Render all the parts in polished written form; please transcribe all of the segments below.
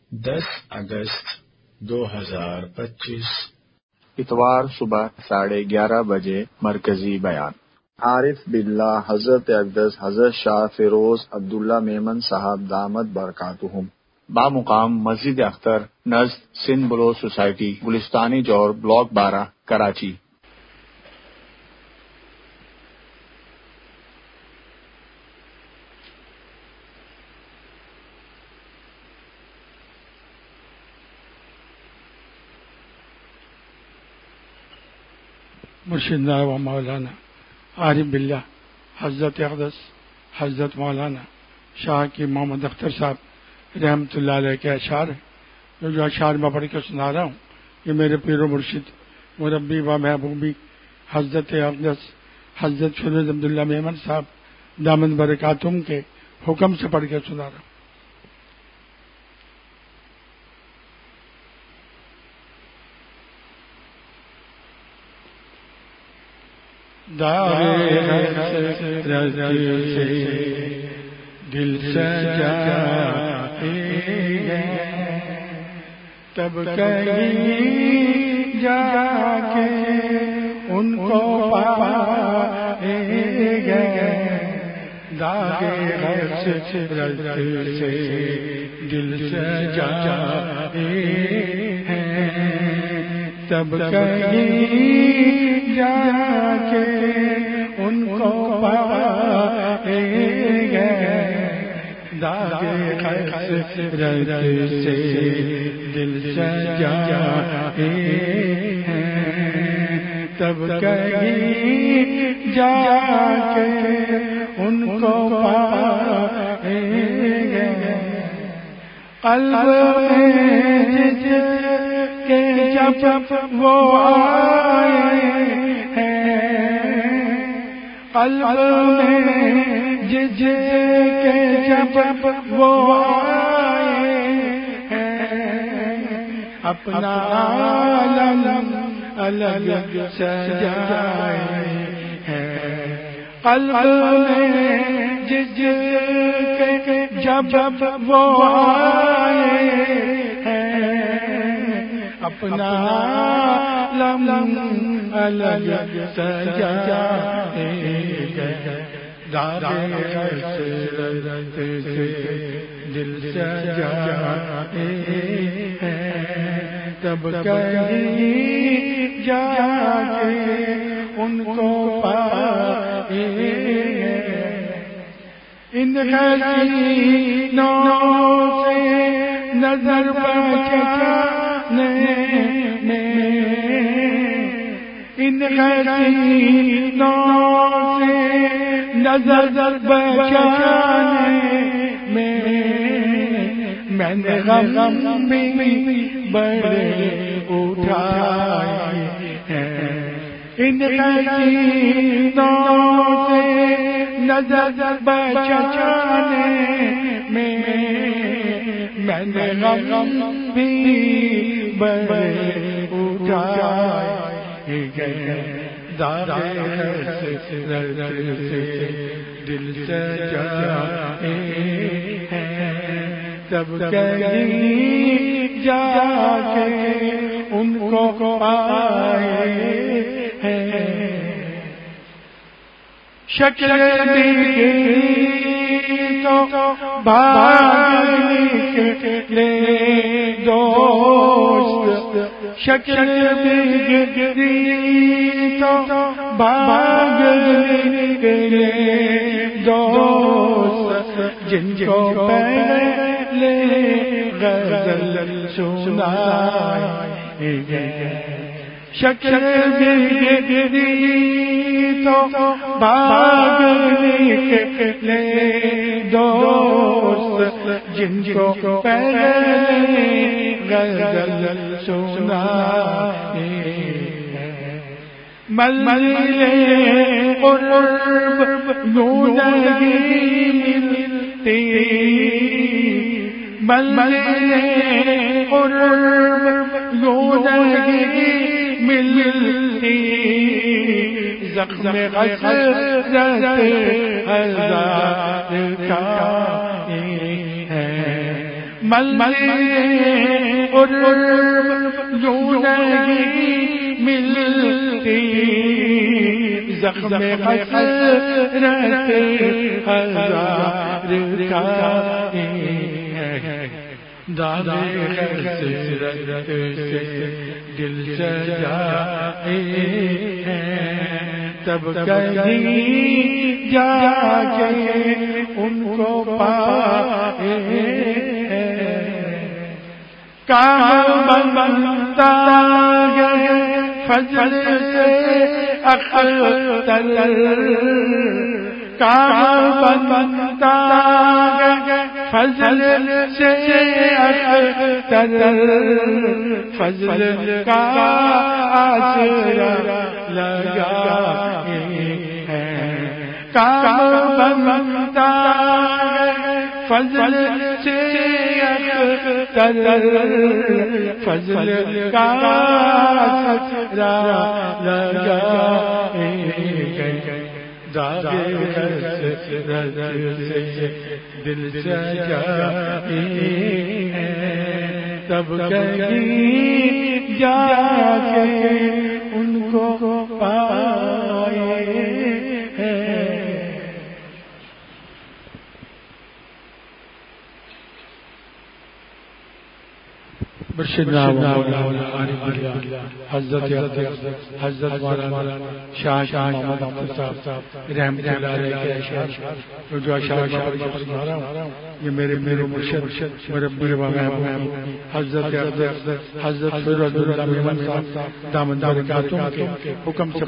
10 اگست 2025 اتوار صبح 11:30 بجے مرکزی بیان۔ عارف باللہ حضرت اقدس حضرت شاہ فیروز عبداللہ میمن صاحب دامت برکاتہم بامقام مسجد اختر نزد سندھ بلو سوسائٹی گلستانی جور بلاک 12 کراچی۔ مرشدنا و مولانا عارف باللہ حضرت اقدس حضرت مولانا شاہ کی محمد اختر صاحب رحمۃ اللہ علیہ کے اشعار ہیں، جو اشعار میں پڑھ کے سنا رہا ہوں، یہ میرے پیر و مرشد مربی و محبوبی حضرت اقدس حضرت فیروز عبداللہ میمن صاحب دامت برکاتہم کے حکم سے پڑھ کے سنا رہا ہوں۔ دل سجائے تب کہیں جا کے ان کو پائیں گے، داغے غرض سے دل سجائے تب کہیں جا کے ان کو پائیں گے، داغے غرض سے دل سجائے تب کہیں جا کے ان کو پائیں گے، قلب میں کہ جب وہ آئے ہیں، قلب میں جس کے جب وہ آئے ہیں، اپنا عالم الگ سجائے ہیں، قلب میں جس کے جب وہ آئے اپنا عالم الگ سجائے گئے، داغے غرض سے دل سجائے ہیں، تب کہیں جا کے ان کو پائیں گے، ان حسینوں سے نظر بچانے میں، ان حسینوں سے نظر بچانے میں نے غم بھی بڑے اٹھائے ہیں، ان حسینوں سے نظر بچانے میں نے غم بھی بڑے اٹھائے گئے، داغے غرض سے دل سجائے ہیں، تب کہیں جا کے ان کو پائے ہیں، شکل بھی تو بھاگ نکلے دوست، شکل بگڑی تو بھاگ نکلے دوست، جن کو پہلے غزل سنائے گئے، شکل بگڑی تو بھاگ نکلے دوست، جن کو پہلے غزل سنائے ہیں، منزل قرب یوں نہیں ملتی، منزل قرب یوں نہیں ملتی، زخم حسرت ہزار کا ہے، اور یوں نہیں ملتی زخم حسرت ہزار کا داد حسرت سے دل سجائے تب کہیں جا کے ان کو پائے کام بنتا ہے فضل سے اختر کام بنتا ہے فضل سے اختر فضل کا آسرا لگائے ہیں کام بنتا ہے فضل سے اختر فضل کا آسرا لگائے داغ حسرت سے دل سجائے تب کہیں جا کے ان کو پائے حضرت مولانا شاہ محمد اختر صاحب رحمۃ اللہ علیہ کے اشعار جو اشعار یہ میرے مرشد مربی و محبوب حضرت فیروز اللہ میمن صاحب دامن برکاتہم کے حکم سے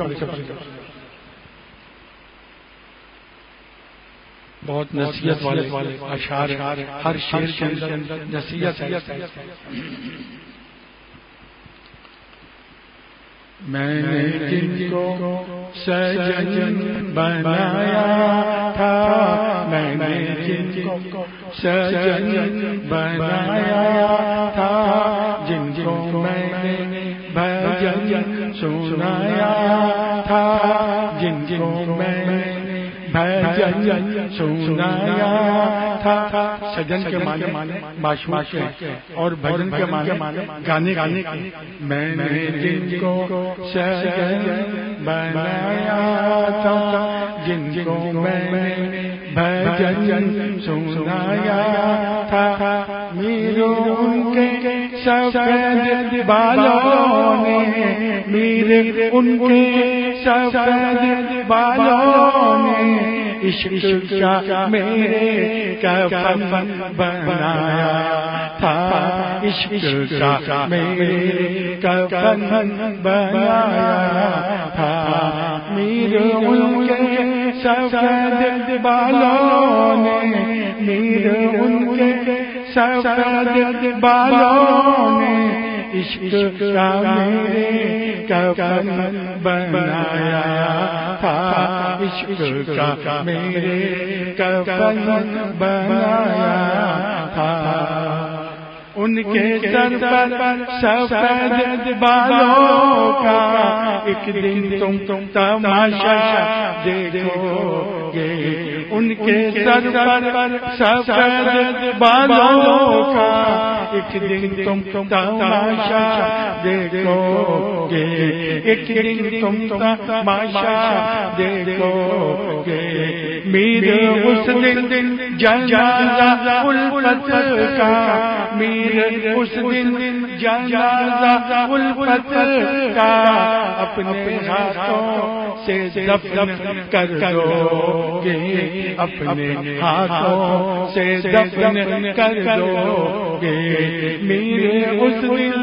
بہت نصیحت والے اشعار ہر شعر کے اندر نصیحت ہے. میں نے جن کو سجن بنایا تھا میں نے جن کو سجن بنایا تھا جن کو میں نے بھجن سنایا تھا جن کو میں نے بھجن سنایا تھا. سجن کے معنی معشوق کے اور بھجن کے معنی گانے میں نے جن کو سجن بنایا تھا جن کو میں نے بھجن سنایا تھا میرے ان کے سفید بالوں نے میرے ان کے سفید بالوں نے عشق کا میرے کفن بنایا تھا عشق کا میرے کفن بنایا تھا میرے ان کے سفید بالوں نے میرے ان کے سفید بالوں نے عشق کا میرے کفن بنایا تھا عشق کا میرے کفن بنایا تھا. ان کے سر پر سفید بالوں کا ایک دن تم تماشا دیکھو گے ان کے سر پر سفید بالوں کا ایک دن تم تماشا دیکھو گے ایک دن تم تماشا دیکھو گے میرے اس دن جنازہ الفت کا میرے اس دن جنازہ الفت کا اپنے ہاتھوں سے دفن کر دو گے اپنے ہاتھوں سے دفن کر دو گے میرے اس دن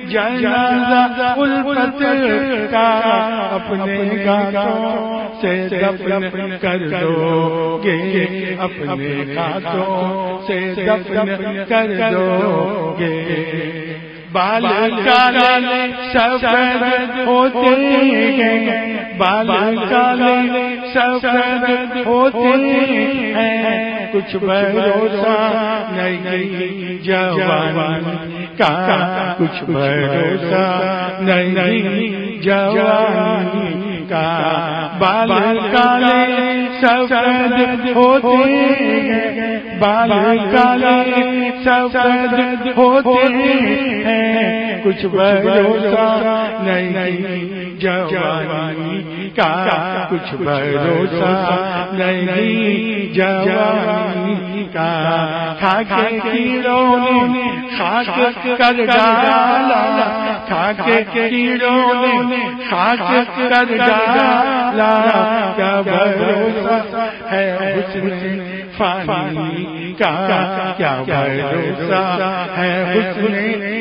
جنازہ الفت کا اپنے ہاتھوں سے دفن کر دو گے اپنے ہاتھوں سے دفن کر دو گے. بال کالے سفید ہوتے ہیں بال کالے سفید ہوتے ہیں کچھ بھروسہ نہیں جوان کا کچھ بھروسہ نہیں جوان کا بال کالے سفید ہوتے ہیں بال کالے سفید ہوتے ہیں، کچھ بھروسہ نہیں جوانی کا، کچھ بھروسہ نہیں جوانی کا، خاک کیڑوں نے خاک کر ڈالا، خاک کیڑوں نے خاک کر ڈالا، کیا بھروسہ ہے حسن فانی کا، کیا بھروسہ ہے حسن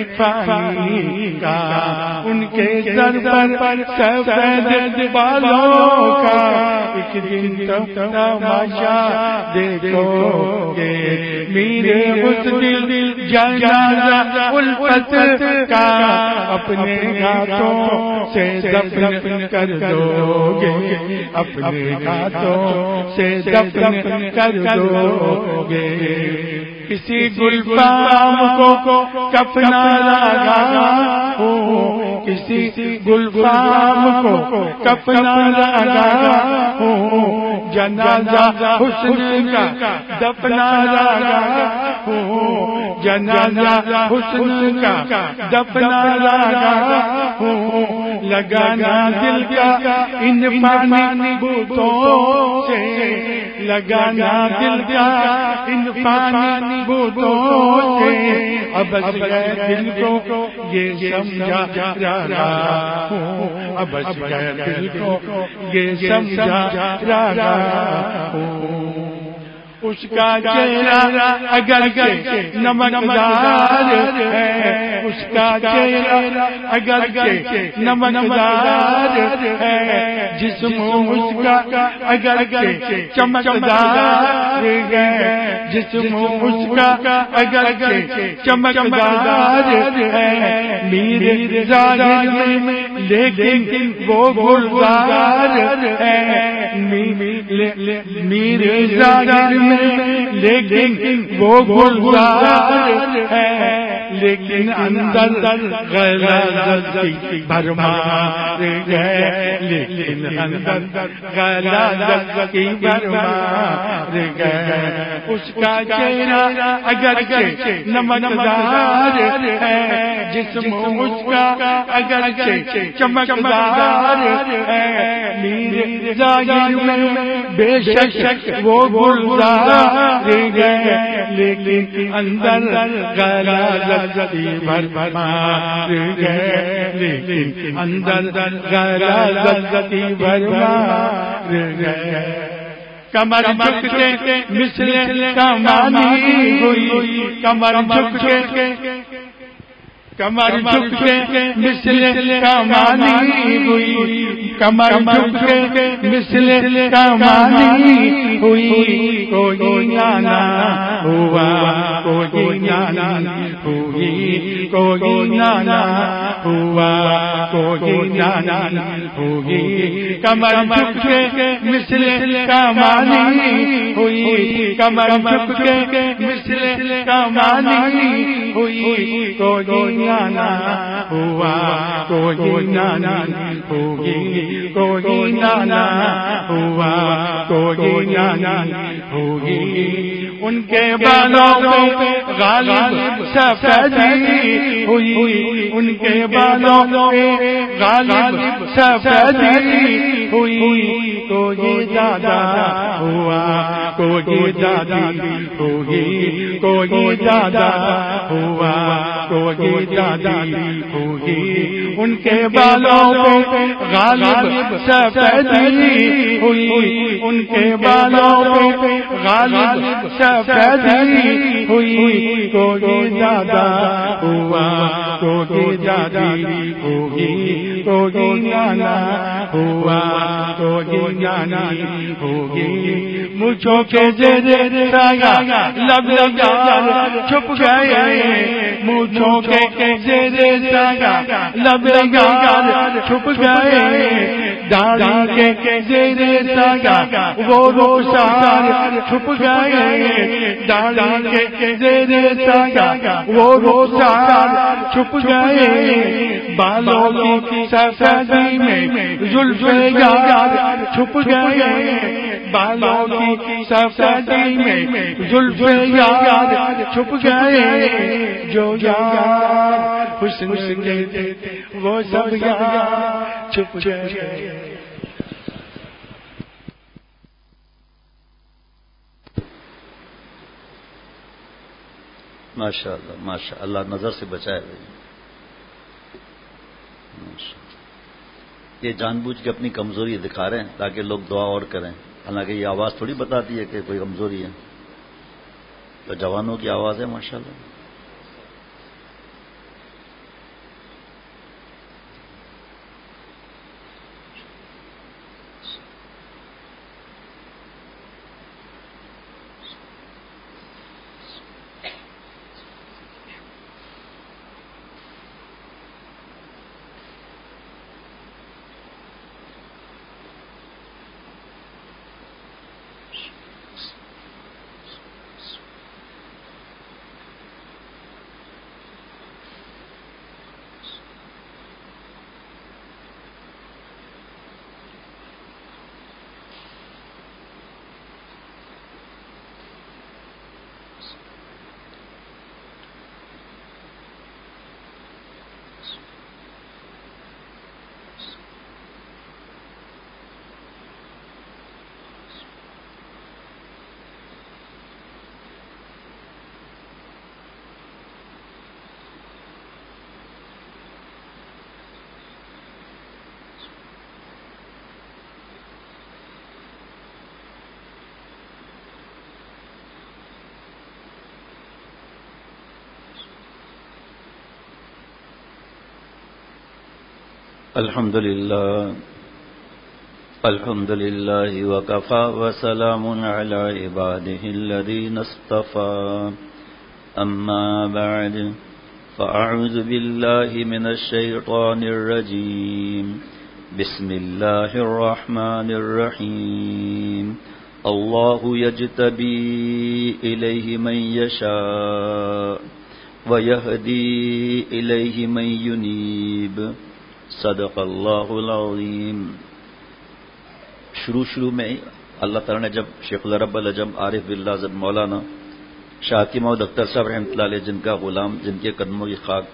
فانی کا، ان کے سر پر سفید بالوں کا ایک دن تم تماشا دیکھو گے، میرے اس دل جنازہ الفت کا اپنے ہاتھوں سے دفن کر دو گے، اپنے ہاتھوں سے دفن کر دو گے، کسی گلفام کو کفنا لگا ہوں، کسی گلفام کو کفنا لگا ہوں، جنازہ حسن کا دفنا لگا ہوں، جنازہ حسن کا دفنا لگا ہوں، لگانا دل کا ان پانی بوتوں سے، لگانا دل کا ان پانی بوتوں سے، اب دل کو یہ سمجھا رہا ہوں، اب دل کو یہ سمجھا رہا ہوں، اس کا چہرہ اگر کہ نمکدار ہے، اس کا چہرہ اگر کہ نمکدار ہے، جسم اس کا اگر کہ چمکدار ہے، جسم اس کا اگر کہ چمکدار ہے، میرے ظاہر میں لیکن وہ گلزار ہے، میرے ظاہر میں لیکن وہ گلزار ہے، لیکن اندر غلاظت کی بھرمار ہے، لیکن اندر غلاظت کی بھرمار ہے، اس کا چہرہ اگر کہ نمکدار ہے، جسم اس کا اگر کہ چمکدار ہے، میرے ظاہر میں بے شک وہ گلزار ہے، لیکن اندر غلاظت کی بھرمار ہے، لیکن اندر غلاظت کی بھرمار ہے، کمر جھکتے مثل کمانی ہوئی، کمر جھکتے کمر جھکتے مثل کمانی ہوئی، کمر جھکتے مثل کمانی ہوئی، کوئی نانا ہوا کوئی نانی ہوئی، کوئی نانا ہوا کوئی نانی ہوئی، کمر جھکتے مثل کمانی ہوئی، کمر جھکتے مثل کمانی ہوئی، کوئی نانا ہوا کوئی نانی ہوگی، کوئی نانا ہوا کوئی نانی ہوگی، ان کے بالوں پہ غالب سفیدی ہوئی، ان کے بالوں پہ غالب سفیدی ہوئی، کوئی دادا ہوا کوئی دادی ہوگی، کوئی دادا ہوا کوئی دادی ہوگی، ان کے بالوں پہ غالب سفیدی ہوئی، ان کے بالوں پہ غالب سفیدی ہوئی، کوئی دادا ہوا کوئی دادی ہوگی، کوئی نانا ہوا کوئی نانی ہوگی، مجھوں کے زیر سایہ لب لگا چھپ گئے، مجھوں کے زیر سایہ لب لگا چھپ گئے، داڑھی کے زیر سایہ وہ روشار چھپ گئے، داڑھی کے زیر سایہ وہ روشار چھپ گئے، بالوں کی سفیدی میں زلف یار چھپ گئے، بالوں کی سفیدی میں زلف یار چھپ گئے، جو یار حسن کے تھے وہ سب یار چھپ گئے۔ ماشاء اللہ نظر سے بچائے بھائی۔ یہ جان بوجھ کے اپنی کمزوری دکھا رہے ہیں تاکہ لوگ دعا اور کریں، حالانکہ یہ آواز تھوڑی بتاتی ہے کہ کوئی کمزوری ہے، تو جوانوں کی آواز ہے ماشاءاللہ۔ الحمد لله وكفى وسلام على عباده الذين اصطفى أما بعد فأعوذ بالله من الشيطان الرجيم بسم الله الرحمن الرحيم الله يجتبي إليه من يشاء ويهدي إليه من ينيب صدق اللہ العظیم۔ شروع میں اللہ تعالیٰ نے جب شیخ العرب العجم عارف باللہ حضرت مولانا شاہ محمد اختر صاحب رحمۃ اللہ علیہ، جن کا غلام، جن کے قدموں کی خاک،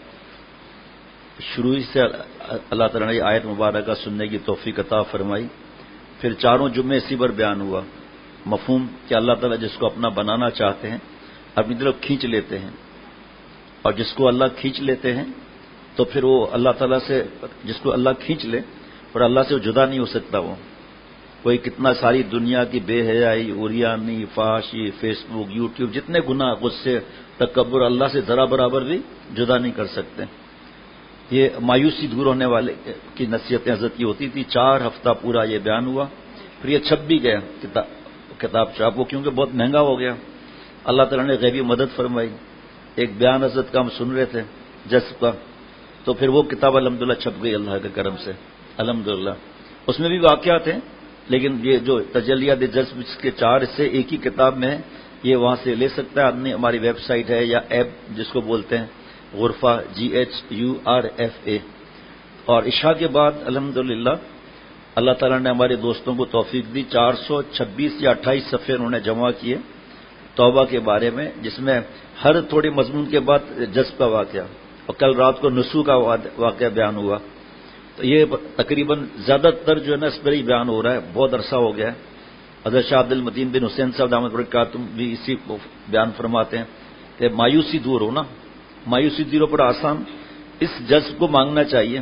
شروع سے اللہ تعالیٰ نے یہ آیت مبارکہ سننے کی توفیق عطا فرمائی، پھر چاروں جمعے اسی پر بیان ہوا مفہوم کہ اللہ تعالیٰ جس کو اپنا بنانا چاہتے ہیں اپنی طرف کھینچ لیتے ہیں، اور جس کو اللہ کھینچ لیتے ہیں تو پھر وہ اللہ تعالیٰ سے، جس کو اللہ کھینچ لے اور اللہ سے وہ جدا نہیں ہو سکتا، وہ کوئی کتنا ساری دنیا کی بے حیائی، اوریانی، فحاشی، فیس بک، یوٹیوب، جتنے گناہ، غصے، تکبر، اللہ سے ذرا برابر بھی جدا نہیں کر سکتے۔ یہ مایوسی دور ہونے والے کی نصیحتیں حضرت کی ہوتی تھی، 4 ہفتہ پورا یہ بیان ہوا، پھر یہ چھپ بھی گیا کتاب چاپ، وہ کیونکہ بہت مہنگا ہو گیا، اللہ تعالیٰ نے غیبی مدد فرمائی۔ ایک بیان حضرت کا ہم سن رہے تھے جذب کا، تو پھر وہ کتاب الحمدللہ چھپ گئی اللہ کے کرم سے الحمدللہ۔ اس میں بھی واقعات ہیں، لیکن یہ جو تجلیات جذب کے 4 حصے ایک ہی کتاب میں ہے، یہ وہاں سے لے سکتا ہے آدمی، ہماری ویب سائٹ ہے یا ایپ جس کو بولتے ہیں غرفہ GHURFA۔ اور عشاء کے بعد الحمدللہ اللہ تعالیٰ نے ہمارے دوستوں کو توفیق دی، 426 یا 28 صفحے انہوں نے جمع کیے توبہ کے بارے میں، جس میں ہر تھوڑے مضمون کے بعد جذب کا واقعہ، اور کل رات کو نسو کا واقعہ بیان ہوا۔ تو یہ تقریباً زیادہ تر جو ہے نا اس پر ہی بیان ہو رہا ہے، بہت عرصہ ہو گیا ہے۔ حضرت شاہ عبد المتین بن حسین صاحب دامت برکاتہم بھی اسی کو بیان فرماتے ہیں کہ مایوسی دور ہو نا، مایوسی دور پر آسان اس جذب کو مانگنا چاہیے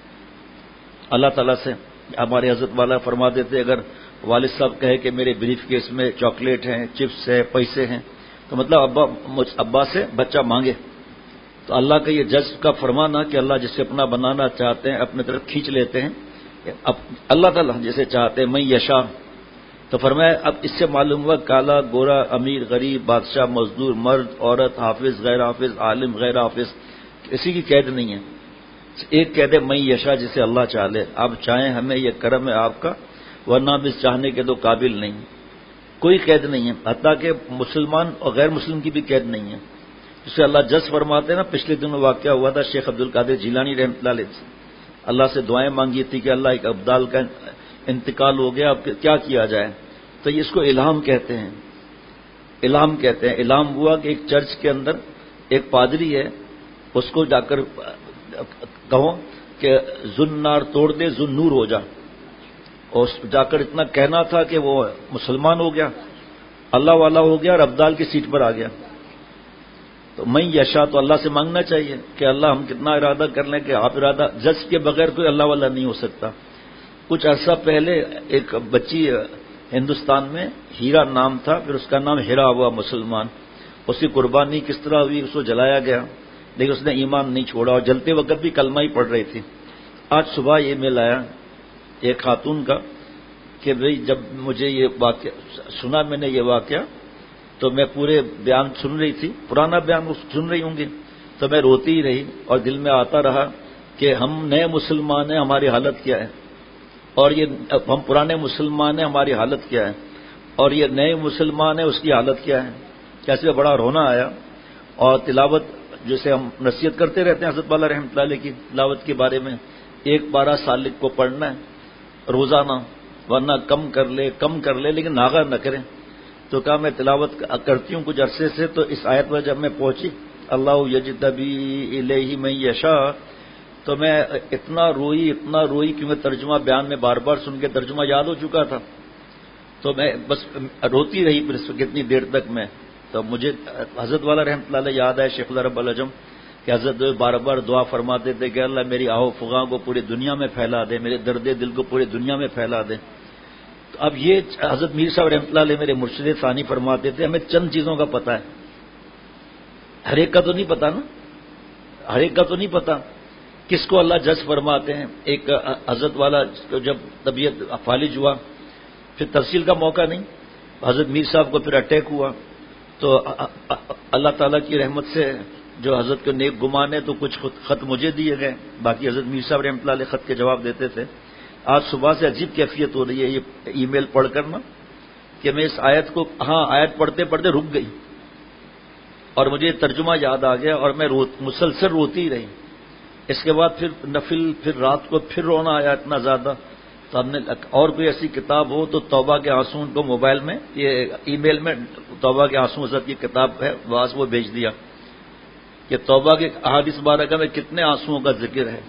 اللہ تعالیٰ سے۔ ہمارے حضرت والا فرما دیتے اگر والد صاحب کہے کہ میرے بریف کیس میں چاکلیٹ ہیں، چپس ہے، پیسے ہیں، تو مطلب ابا سے بچہ مانگے، تو اللہ کا یہ جذب کا فرمانا کہ اللہ جسے اپنا بنانا چاہتے ہیں اپنے طرف کھینچ لیتے ہیں، اب اللہ تعالیٰ جسے چاہتے ہیں میں یشا، تو فرمایا اب اس سے معلوم ہوا کالا گورا، امیر غریب، بادشاہ مزدور، مرد عورت، حافظ غیر حافظ، عالم غیر حافظ، کسی کی قید نہیں ہے، ایک قید ہے میں یشا جسے اللہ چاہ لے، آپ چاہیں ہمیں یہ کرم ہے آپ کا، ورنہ بھی چاہنے کے تو قابل نہیں، کوئی قید نہیں ہے، حتیٰ کہ مسلمان اور غیر مسلم کی بھی قید نہیں ہے، جسے اللہ جس فرماتے ہیں نا۔ پچھلے دنوں واقعہ ہوا تھا شیخ عبد القادر جیلانی رحمۃ اللہ علیہ سے، اللہ سے دعائیں مانگی تھی کہ اللہ ایک ابدال کا انتقال ہو گیا، اب کیا کیا جائے، تو اس کو الہام کہتے ہیں. الہام کہتے ہیں. الہام ہوا کہ ایک چرچ کے اندر ایک پادری ہے، اس کو جا کر کہو کہ ذوالنار توڑ دے ذوالنور ہو جا، اور جا کر اتنا کہنا تھا کہ وہ مسلمان ہو گیا، اللہ والا ہو گیا اور ابدال کی سیٹ پر آ گیا. تو میں یشا تو اللہ سے مانگنا چاہیے کہ اللہ ہم کتنا ارادہ کر لیں کہ آپ ارادہ جج کے بغیر کوئی اللہ والا نہیں ہو سکتا. کچھ عرصہ پہلے ایک بچی ہندوستان میں ہیرا نام تھا، پھر اس کا نام ہیرا ہوا مسلمان. اس کی قربانی کس طرح ہوئی، اس کو جلایا گیا، لیکن اس نے ایمان نہیں چھوڑا اور جلتے وقت بھی کلمہ ہی پڑھ رہی تھی. آج صبح یہ میل آیا ایک خاتون کا کہ بھئی جب مجھے یہ واقعہ سنا، میں نے یہ واقعہ، تو میں پورے بیان سن رہی تھی، پرانا بیان سن رہی ہوں گی، تو میں روتی ہی رہی اور دل میں آتا رہا کہ ہم نئے مسلمان ہیں، ہماری حالت کیا ہے، اور یہ ہم پرانے مسلمان ہیں، ہماری حالت کیا ہے، اور یہ نئے مسلمان ہیں، اس کی حالت کیا ہے. کیسے بڑا رونا آیا. اور تلاوت جیسے ہم نصیحت کرتے رہتے ہیں حضرت والا رحمۃ اللہ علیہ کی تلاوت کے بارے میں، 1 پارہ سالک کو پڑھنا ہے روزانہ، ورنہ کم کر لے لیکن ناغہ نہ کریں. تو کہا میں تلاوت کرتی ہوں کچھ عرصے سے، تو اس آیت پر جب میں پہنچی اللہ یجتبی الیہ من یشاء، تو میں اتنا روئی کہ میں ترجمہ بیان میں بار بار سن کے ترجمہ یاد ہو چکا تھا، تو میں بس روتی رہی پھر کتنی دیر تک میں. تو مجھے حضرت والا رحمۃ اللہ علیہ یاد ہے شیخ رب العجم کہ حضرت بار بار دعا فرماتے تھے کہ اللہ میری آہو فغاں کو پوری دنیا میں پھیلا دے، میرے درد دل کو پوری دنیا میں پھیلا دے. تو اب یہ حضرت میر صاحب رحمۃ اللہ علیہ میرے مرشد ثانی فرماتے تھے ہمیں چند چیزوں کا پتہ ہے، ہر ایک کا تو نہیں پتا نا، ہر ایک کا تو نہیں پتا کس کو اللہ جج فرماتے ہیں. ایک حضرت والا جب طبیعت فالج ہوا، پھر تفصیل کا موقع نہیں، حضرت میر صاحب کو پھر اٹیک ہوا، تو اللہ تعالیٰ کی رحمت سے جو حضرت کے نیک گمان ہے تو کچھ خط مجھے دیے گئے، باقی حضرت میر صاحب رحمۃ اللہ علیہ خط کے جواب دیتے تھے. آج صبح سے عجیب کیفیت ہو رہی ہے یہ ای میل پڑھ کر نا کہ میں اس آیت کو آیت پڑھتے پڑھتے رک گئی اور مجھے ترجمہ یاد آ گیا اور میں مسلسل روتی ہی رہی. اس کے بعد پھر نفل، پھر رات کو پھر رونا آیا اتنا زیادہ. تو ہم نے اور کوئی ایسی کتاب ہو تو توبہ کے آنسو کو موبائل میں یہ ای میل میں توبہ کے آنسو حضرت کی کتاب ہے واس وہ بھیج دیا کہ توبہ کے احادیث بارکہ میں کتنے آنسوؤں کا ذکر ہے.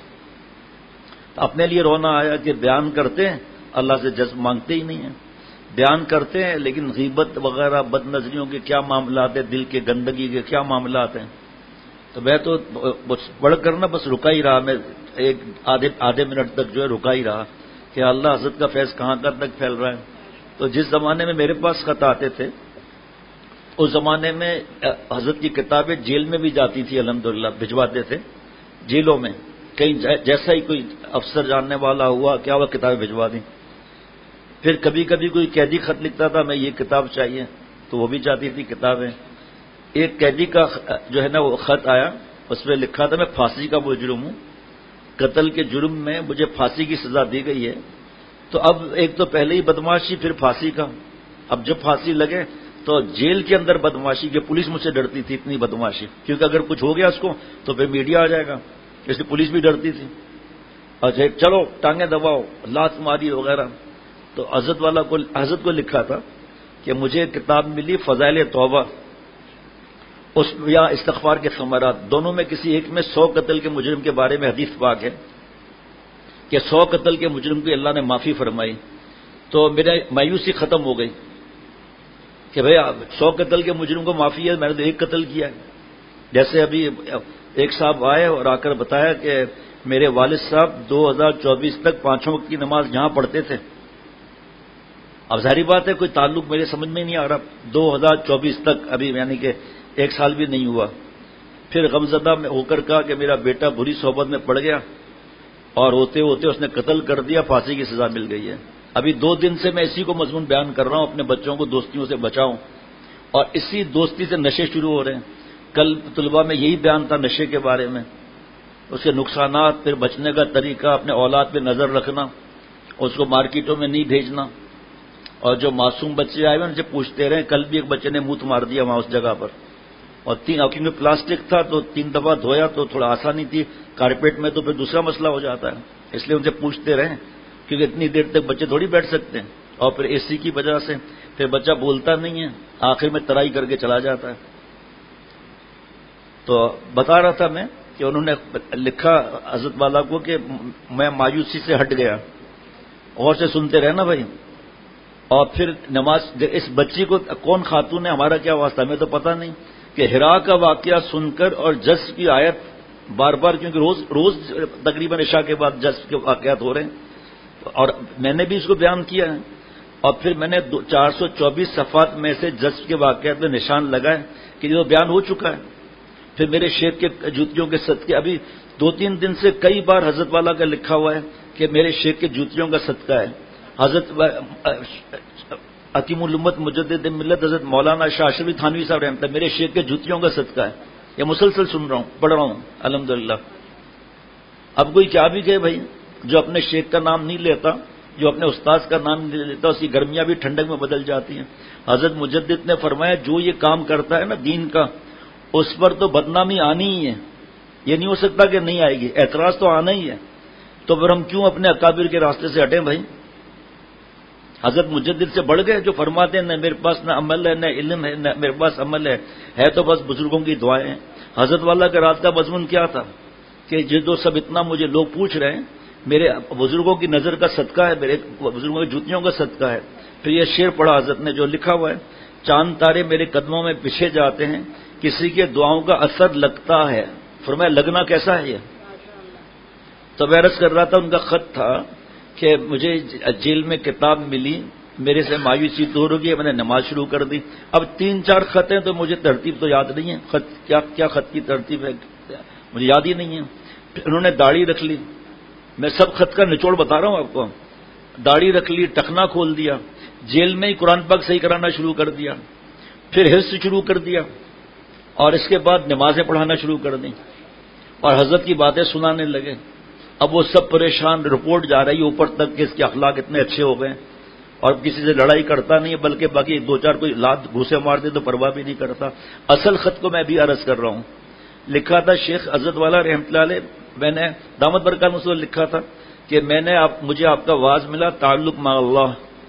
اپنے لیے رونا آیا کہ بیان کرتے ہیں اللہ سے جذب مانگتے ہی نہیں ہیں، بیان کرتے ہیں لیکن غیبت وغیرہ بد نظریوں کے کیا معاملات ہیں، دل کے گندگی کے کیا معاملات ہیں. تو میں تو پڑھ کر نا بس رکا ہی رہا، میں ایک آدھے منٹ تک جو ہے رکا ہی رہا کہ اللہ حضرت کا فیض کہاں تک پھیل رہا ہے. تو جس زمانے میں میرے پاس خط آتے تھے اس زمانے میں حضرت کی کتابیں جیل میں بھی جاتی تھی، الحمدللہ بھجواتے تھے جیلوں میں، کہیں جیسا ہی کوئی افسر جاننے والا ہوا کیا وہ کتابیں بھجوا دیں. پھر کبھی کبھی کوئی قیدی خط لکھتا تھا میں یہ کتاب چاہیے تو وہ بھی جاتی تھی کتابیں. ایک قیدی کا جو ہے نا وہ خط آیا، اس میں لکھا تھا میں پھانسی کا مجرم ہوں، قتل کے جرم میں مجھے پھانسی کی سزا دی گئی ہے. تو اب ایک تو پہلے ہی بدماشی پھر پھانسی کا، اب جب پھانسی لگے تو جیل کے اندر بدماشی کہ پولیس مجھ سے ڈرتی تھی اتنی بدماشی، کیونکہ اگر کچھ ہو گیا اس کو تو پھر میڈیا آ جائے گا، اس لیے پولیس بھی ڈرتی تھی. اچھا چلو ٹانگیں دباؤ لات ماری وغیرہ. تو حضرت کو لکھا تھا کہ مجھے کتاب ملی فضائل توبہ اس یا استغفار کے ثمرات، دونوں میں کسی ایک میں 100 قتل کے مجرم کے بارے میں حدیث پاک ہے کہ 100 قتل کے مجرم کی اللہ نے معافی فرمائی. تو میرے مایوسی ختم ہو گئی کہ بھئی 100 قتل کے مجرم کو معافی ہے، میں نے تو ایک قتل کیا ہے. جیسے ابھی ایک صاحب آئے اور آ کر بتایا کہ میرے والد صاحب 2024 تک 5 وقت کی نماز یہاں پڑھتے تھے. اب ظاہری بات ہے کوئی تعلق میرے سمجھ میں نہیں آ رہا، 2024 تک ابھی یعنی کہ 1 سال بھی نہیں ہوا. پھر غمزدہ میں ہو کر کہا کہ میرا بیٹا بری صحبت میں پڑ گیا اور ہوتے ہوتے اس نے قتل کر دیا، پھانسی کی سزا مل گئی ہے. ابھی 2 دن سے میں اسی کو مضمون بیان کر رہا ہوں، اپنے بچوں کو دوستیوں سے بچاؤں، اور اسی دوستی سے نشے شروع ہو رہے ہیں. کل طلباء میں یہی بیان تھا نشے کے بارے میں، اس کے نقصانات، پھر بچنے کا طریقہ، اپنے اولاد پہ نظر رکھنا، اس کو مارکیٹوں میں نہیں بھیجنا، اور جو معصوم بچے آئے ہوئے ان سے پوچھتے رہے. کل بھی ایک بچے نے منہ مار دیا وہاں اس جگہ پر، اور کیونکہ پلاسٹک تھا تو 3 دفعہ دھویا تو تھوڑا آسانی تھی، کارپیٹ میں تو پھر دوسرا مسئلہ ہو جاتا ہے. اس لیے ان سے پوچھتے رہیں کیونکہ اتنی دیر تک بچے تھوڑی بیٹھ سکتے ہیں، اور پھر اے سی کی وجہ سے پھر بچہ بولتا نہیں ہے، آخر میں ترائی کر کے چلا جاتا ہے۔ تو بتا رہا تھا میں کہ انہوں نے لکھا حضرت والا کو کہ میں مایوسی سے ہٹ گیا، اور سے سنتے رہنا بھائی، اور پھر نماز اس بچی کو کون خاتون ہے، ہمارا کیا واسطہ، ہمیں تو پتہ نہیں، کہ ہرا کا واقعہ سن کر اور جذب کی آیت بار بار، کیونکہ روز تقریباً عشاء کے بعد جذب کے واقعات ہو رہے ہیں، اور میں نے بھی اس کو بیان کیا ہے، اور پھر میں نے 424 صفحات میں سے جذب کے واقعات میں نشان لگائے کہ جو بیان ہو چکا ہے۔ پھر میرے شیخ کے جوتیوں کے صدقے، ابھی 2-3 دن سے کئی بار حضرت والا کا لکھا ہوا ہے کہ میرے شیخ کے جوتیوں کا صدقہ ہے، حضرت حکیم الامت مجدد ملت حضرت مولانا شاہ اشرفی تھانوی صاحب رحمۃ اللہ، میرے شیخ کے جوتیوں کا صدقہ ہے، یہ مسلسل سن رہا ہوں، پڑھ رہا ہوں الحمدللہ۔ اب کوئی کیا بھی کہے بھائی، جو اپنے شیخ کا نام نہیں لیتا، جو اپنے استاذ کا نام نہیں لیتا، اس کی گرمیاں بھی ٹھنڈک میں بدل جاتی ہیں۔ حضرت مجدد نے فرمایا جو یہ کام کرتا ہے نا دین کا، اس پر تو بدنامی آنی ہی ہے، یہ نہیں ہو سکتا کہ نہیں آئے گی، اعتراض تو آنا ہی ہے۔ تو پھر ہم کیوں اپنے اکابر کے راستے سے ہٹیں بھائی؟ حضرت مجدد سے بڑھ گئے جو فرماتے ہیں نہ میرے پاس نہ عمل ہے نہ علم ہے نہ میرے پاس عمل ہے تو بس بزرگوں کی دعائیں ہیں۔ حضرت والا کا رات کا مضمون کیا تھا کہ جو سب اتنا مجھے لوگ پوچھ رہے ہیں، میرے بزرگوں کی نظر کا صدقہ ہے، میرے بزرگوں کی جوتیوں کا صدقہ ہے۔ پھر یہ شعر پڑھا حضرت نے جو لکھا ہوا ہے، چاند تارے میرے قدموں میں پیچھے جاتے ہیں، کسی کے دعاؤں کا اثر لگتا ہے۔ فرمایا لگنا کیسا ہے یہ؟ تو میں عرض کر رہا تھا ان کا خط تھا کہ مجھے جیل میں کتاب ملی، میرے سے مایوسی دور ہو گئی، میں نے نماز شروع کر دی۔ اب 3-4 خط ہیں تو مجھے ترتیب تو یاد نہیں ہے، خط کیا خط کی ترتیب ہے مجھے یاد ہی نہیں ہے۔ پھر انہوں نے داڑھی رکھ لی، میں سب خط کا نچوڑ بتا رہا ہوں آپ کو۔ داڑھی رکھ لی، ٹخنا کھول دیا، جیل میں ہی قرآن پاک صحیح کرانا شروع کر دیا، پھر حفظ شروع کر دیا، اور اس کے بعد نمازیں پڑھانا شروع کر دیں، اور حضرت کی باتیں سنانے لگے۔ اب وہ سب پریشان، رپورٹ جا رہی ہے اوپر تک کہ اس کے اخلاق اتنے اچھے ہو گئے، اور کسی سے لڑائی کرتا نہیں ہے، بلکہ باقی 2-4 کوئی لات گھوسے مار دے تو پرواہ بھی نہیں کرتا۔ اصل خط کو میں بھی عرض کر رہا ہوں، لکھا تھا شیخ حضرت والا رحمۃ اللہ علیہ، میں نے دامت برکات مصور لکھا تھا کہ مجھے آپ کا واز ملا تعلق مع اللہ۔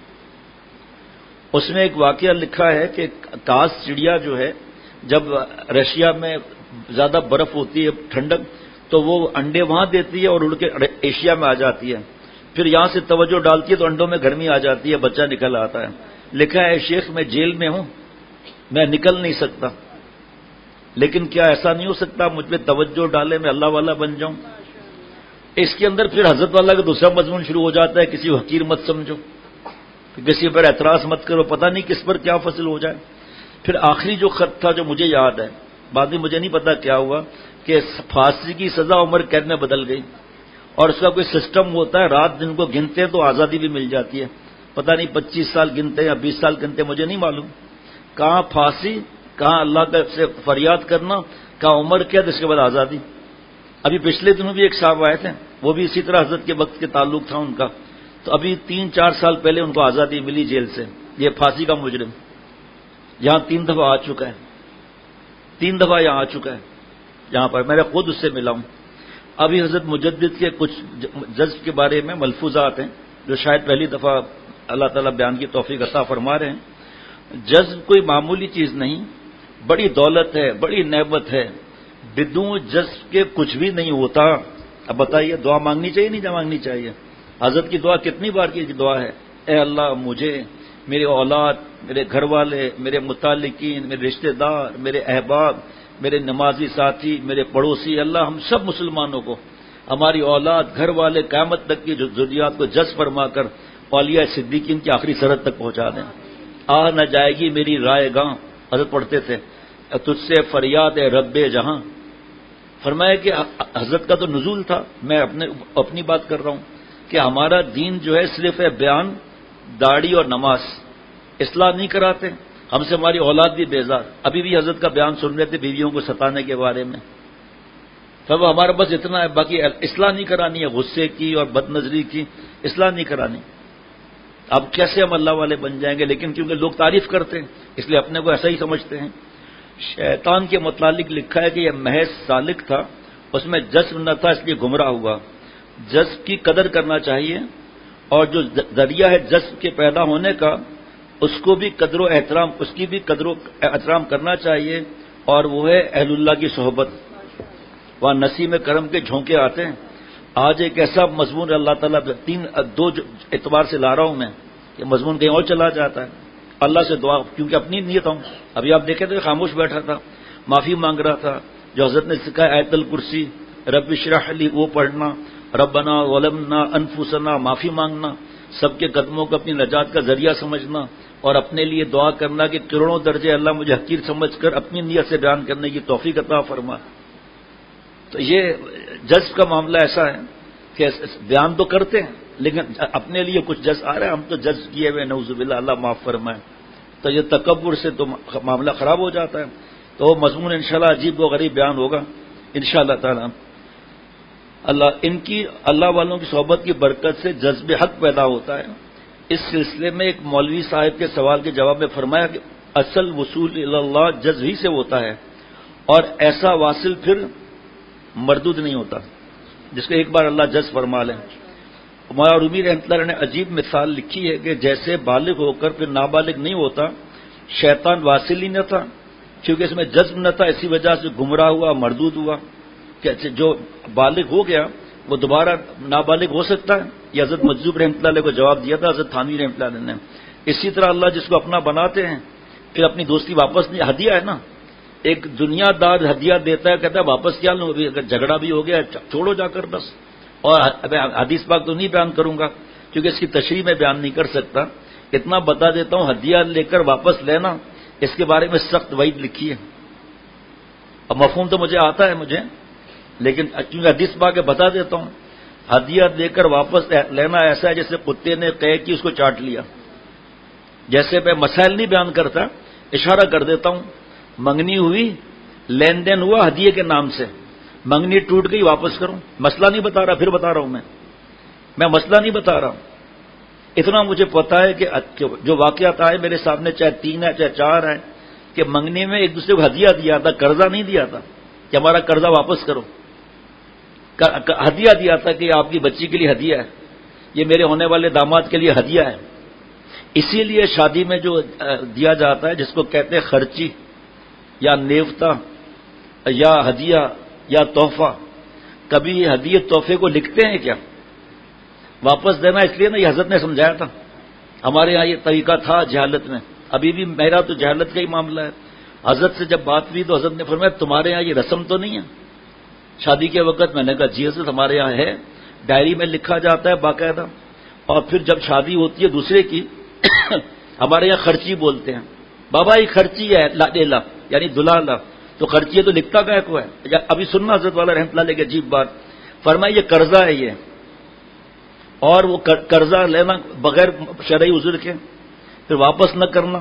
اس میں ایک واقعہ لکھا ہے کہ کاس چڑیا جو ہے، جب رشیا میں زیادہ برف ہوتی ہے ٹھنڈک، تو وہ انڈے وہاں دیتی ہے اور اڑ کے ایشیا میں آ جاتی ہے، پھر یہاں سے توجہ ڈالتی ہے تو انڈوں میں گرمی آ جاتی ہے، بچہ نکل آتا ہے۔ لکھا ہے شیخ میں جیل میں ہوں، میں نکل نہیں سکتا، لیکن کیا ایسا نہیں ہو سکتا مجھ پہ توجہ ڈالے میں اللہ والا بن جاؤں؟ اس کے اندر پھر حضرت والا کا دوسرا مضمون شروع ہو جاتا ہے، کسی کو حقیر مت سمجھو، کسی پر اعتراض مت کرو، پتہ نہیں کس پر کیا فصل ہو جائے۔ پھر آخری جو خط تھا جو مجھے یاد ہے، بعد میں مجھے نہیں پتا کیا ہوا، کہ پھانسی کی سزا عمر قید میں بدل گئی، اور اس کا کوئی سسٹم ہوتا ہے، رات دن کو گنتے ہیں تو آزادی بھی مل جاتی ہے، پتہ نہیں 25 سال گنتے یا 20 سال گنتے، مجھے نہیں معلوم، کہاں پھانسی، کہاں اللہ کا سے فریاد کرنا، کہاں عمر قید، اس کے بعد آزادی۔ ابھی پچھلے دنوں بھی ایک صاحب آئے تھے، وہ بھی اسی طرح حضرت کے وقت کے تعلق تھا ان کا، تو ابھی 3-4 سال پہلے ان کو آزادی ملی جیل سے، یہ پھانسی کا مجرم یہاں 3 دفعہ آ چکا ہے، 3 دفعہ یہاں آ چکا ہے، یہاں پر میں خود اس سے ملا ہوں۔ ابھی حضرت مجدد کے کچھ جذب کے بارے میں ملفوظات ہیں جو شاید پہلی دفعہ اللہ تعالیٰ بیان کی توفیق عطا فرما رہے ہیں۔ جذب کوئی معمولی چیز نہیں، بڑی دولت ہے، بڑی نعمت ہے، بدون جذب کے کچھ بھی نہیں ہوتا۔ اب بتائیے دعا مانگنی چاہیے نہیں مانگنی چاہیے؟ حضرت کی دعا کتنی بار کی دعا ہے، اے اللہ مجھے، میرے اولاد، میرے گھر والے، میرے متعلقین، میرے رشتہ دار، میرے احباب، میرے نمازی ساتھی، میرے پڑوسی، اللہ ہم سب مسلمانوں کو، ہماری اولاد، گھر والے، قیامت تک کی ضروریات کو جذب فرما کر اولیاء صدیقین کی آخری سرحد تک پہنچا دیں۔ آ نہ جائے گی میری رائے گاں، حضرت پڑھتے تھے، تجھ سے فریاد ہے رب جہاں۔ فرمایا کہ حضرت کا تو نزول تھا، میں اپنی بات کر رہا ہوں کہ ہمارا دین جو ہے صرف ہے بیان، داڑھی اور نماز، اصلاح نہیں کراتے، ہم سے ہماری اولاد بھی بیزار، ابھی بھی حضرت کا بیان سن رہے تھے بیویوں کو ستانے کے بارے میں، تب ہمارا بس اتنا ہے، باقی اصلاح نہیں کرانی ہے، غصے کی اور بد نظری کی اصلاح نہیں کرانی۔ اب کیسے ہم اللہ والے بن جائیں گے؟ لیکن کیونکہ لوگ تعریف کرتے ہیں اس لیے اپنے کو ایسا ہی سمجھتے ہیں۔ شیطان کے متعلق لکھا ہے کہ یہ محض سالک تھا، اس میں جذب نہ تھا، اس لیے گمراہ ہوا۔ جذب کی قدر کرنا چاہیے، اور جو ذریعہ ہے جذب کے پیدا ہونے کا اس کو بھی قدر و احترام، اس کی بھی قدر و احترام کرنا چاہیے، اور وہ ہے اہل اللہ کی صحبت. وہاں نسیم کرم کے جھونکے آتے ہیں. آج ایک ایسا مضمون اللہ تعالیٰ دو اعتبار سے لا رہا ہوں میں کہ مضمون کہیں اور چلا جاتا ہے. اللہ سے دعا، کیونکہ اپنی نیت ہوں. ابھی آپ دیکھیں تو خاموش بیٹھا تھا، معافی مانگ رہا تھا. جو حضرت نے سکھایا آیت الکرسی، رب اشرح لی، وہ پڑھنا، ربنا ظلمنا انفسنا، معافی مانگنا، سب کے قدموں کو اپنی نجات کا ذریعہ سمجھنا، اور اپنے لیے دعا کرنا کہ کروڑوں درجے اللہ مجھے حقیر سمجھ کر اپنی نیت سے بیان کرنے کی توفیق عطا فرما. تو یہ جذب کا معاملہ ایسا ہے کہ بیان تو کرتے ہیں لیکن اپنے لیے کچھ جذب آ رہا ہے، ہم تو جذب کیے ہوئے، نعوذ باللہ، اللہ معاف فرمائے. تو یہ تکبر سے تو معاملہ خراب ہو جاتا ہے. تو وہ مضمون انشاءاللہ عجیب و غریب بیان ہوگا انشاءاللہ تعالی. اللہ والوں کی صحبت کی برکت سے جذب حق پیدا ہوتا ہے. اس سلسلے میں ایک مولوی صاحب کے سوال کے جواب میں فرمایا کہ اصل وصول اللہ جذب ہی سے ہوتا ہے، اور ایسا واصل پھر مردود نہیں ہوتا جس کو ایک بار اللہ جذب فرما لیں. مولانا رومی رحمۃ اللہ نے عجیب مثال لکھی ہے کہ جیسے بالغ ہو کر پھر نابالغ نہیں ہوتا، شیطان واصل ہی نہ تھا کیونکہ اس میں جذب نہ تھا، اسی وجہ سے گمراہ ہوا، مردود ہوا. کہ جو بالغ ہو گیا وہ دوبارہ نابالغ ہو سکتا ہے؟ یہ حضرت مجذوب رحمۃ اللہ علیہ کو جواب دیا تھا حضرت تھانوی رحمۃ اللہ علیہ نے. اسی طرح اللہ جس کو اپنا بناتے ہیں پھر اپنی دوستی واپس نہیں، ہدیہ ہے نا. ایک دنیا دار ہدیہ دیتا ہے، کہتا ہے واپس کیا لوں، اگر جھگڑا بھی ہو گیا چھوڑو جا کر بس. اور حدیث پاک تو نہیں بیان کروں گا کیونکہ اس کی تشریح میں بیان نہیں کر سکتا. اتنا بتا دیتا ہوں، ہدیہ لے کر واپس لینا اس کے بارے میں سخت وعید لکھی ہے. اب مفہوم تو مجھے آتا ہے لیکن کیونکہ حدیث پاک کے بتا دیتا ہوں، ہدیہ دے کر واپس لینا ایسا ہے جیسے کتے نے قے کی اس کو چاٹ لیا. جیسے میں مسائل نہیں بیان کرتا، اشارہ کر دیتا ہوں. منگنی ہوئی، لین دین ہوا ہدیے کے نام سے، منگنی ٹوٹ گئی، واپس کروں. مسئلہ نہیں بتا رہا، پھر بتا رہا ہوں میں مسئلہ نہیں بتا رہا ہوں. اتنا مجھے پتا ہے کہ جو واقعات آئے میرے سامنے، چاہے 3 ہے چاہے 4 ہے، کہ منگنی میں ایک دوسرے کو ہدیہ دیا تھا، قرضہ نہیں دیا تھا کہ ہمارا قرضہ واپس کرو. ہدیہ دیا تھا کہ آپ کی بچی کے لیے ہدیہ ہے، یہ میرے ہونے والے داماد کے لیے ہدیہ ہے. اسی لیے شادی میں جو دیا جاتا ہے جس کو کہتے ہیں خرچی یا نیوتا یا ہدیہ یا تحفہ، کبھی ہدیہ تحفے کو لکھتے ہیں کیا؟ واپس دینا اس لیے نا، یہ حضرت نے سمجھایا تھا. ہمارے ہاں یہ طریقہ تھا جہالت میں، ابھی بھی میرا تو جہالت کا ہی معاملہ ہے. حضرت سے جب بات ہوئی تو حضرت نے فرمایا تمہارے ہاں یہ رسم تو نہیں ہے شادی کے وقت؟ میں نے کہا جی حضرت ہمارے یہاں ہے، ڈائری میں لکھا جاتا ہے باقاعدہ. اور پھر جب شادی ہوتی ہے دوسرے کی ہمارے یہاں خرچی بولتے ہیں. بابا یہ خرچی ہے، لا یعنی دلہا لا، تو خرچی ہے تو لکھتا کیا کو ہے؟ ابھی سننا حضرت والا رحمۃ اللہ علیہ کی عجیب بات. فرمایا یہ قرضہ ہے یہ، اور وہ قرضہ لینا بغیر شرعی عذر کے پھر واپس نہ کرنا،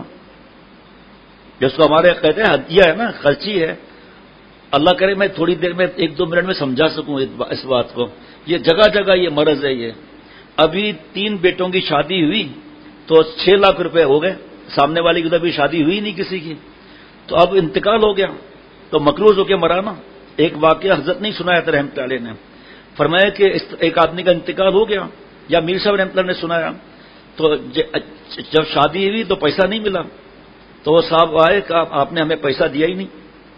جس کو ہمارے کہتے ہیں ہدیہ ہے نا، خرچی ہے. اللہ کرے میں تھوڑی دیر میں 1-2 منٹ میں سمجھا سکوں اس بات کو. یہ جگہ جگہ یہ مرض ہے. یہ ابھی 3 بیٹوں کی شادی ہوئی تو 6 لاکھ روپے ہو گئے. سامنے والی کی تو ابھی شادی ہوئی نہیں کسی کی، تو اب انتقال ہو گیا تو مقروض ہو کے مرانا. ایک واقعہ حضرت نہیں سنایا تھا رحمۃ اللہ علیہ نے، فرمایا کہ ایک آدمی کا انتقال ہو گیا، یا میر صاحب رحمۃ اللہ نے سنایا. تو جب شادی ہوئی تو پیسہ نہیں ملا، تو وہ صاحب آئے کہ آپ نے ہمیں پیسہ دیا ہی نہیں.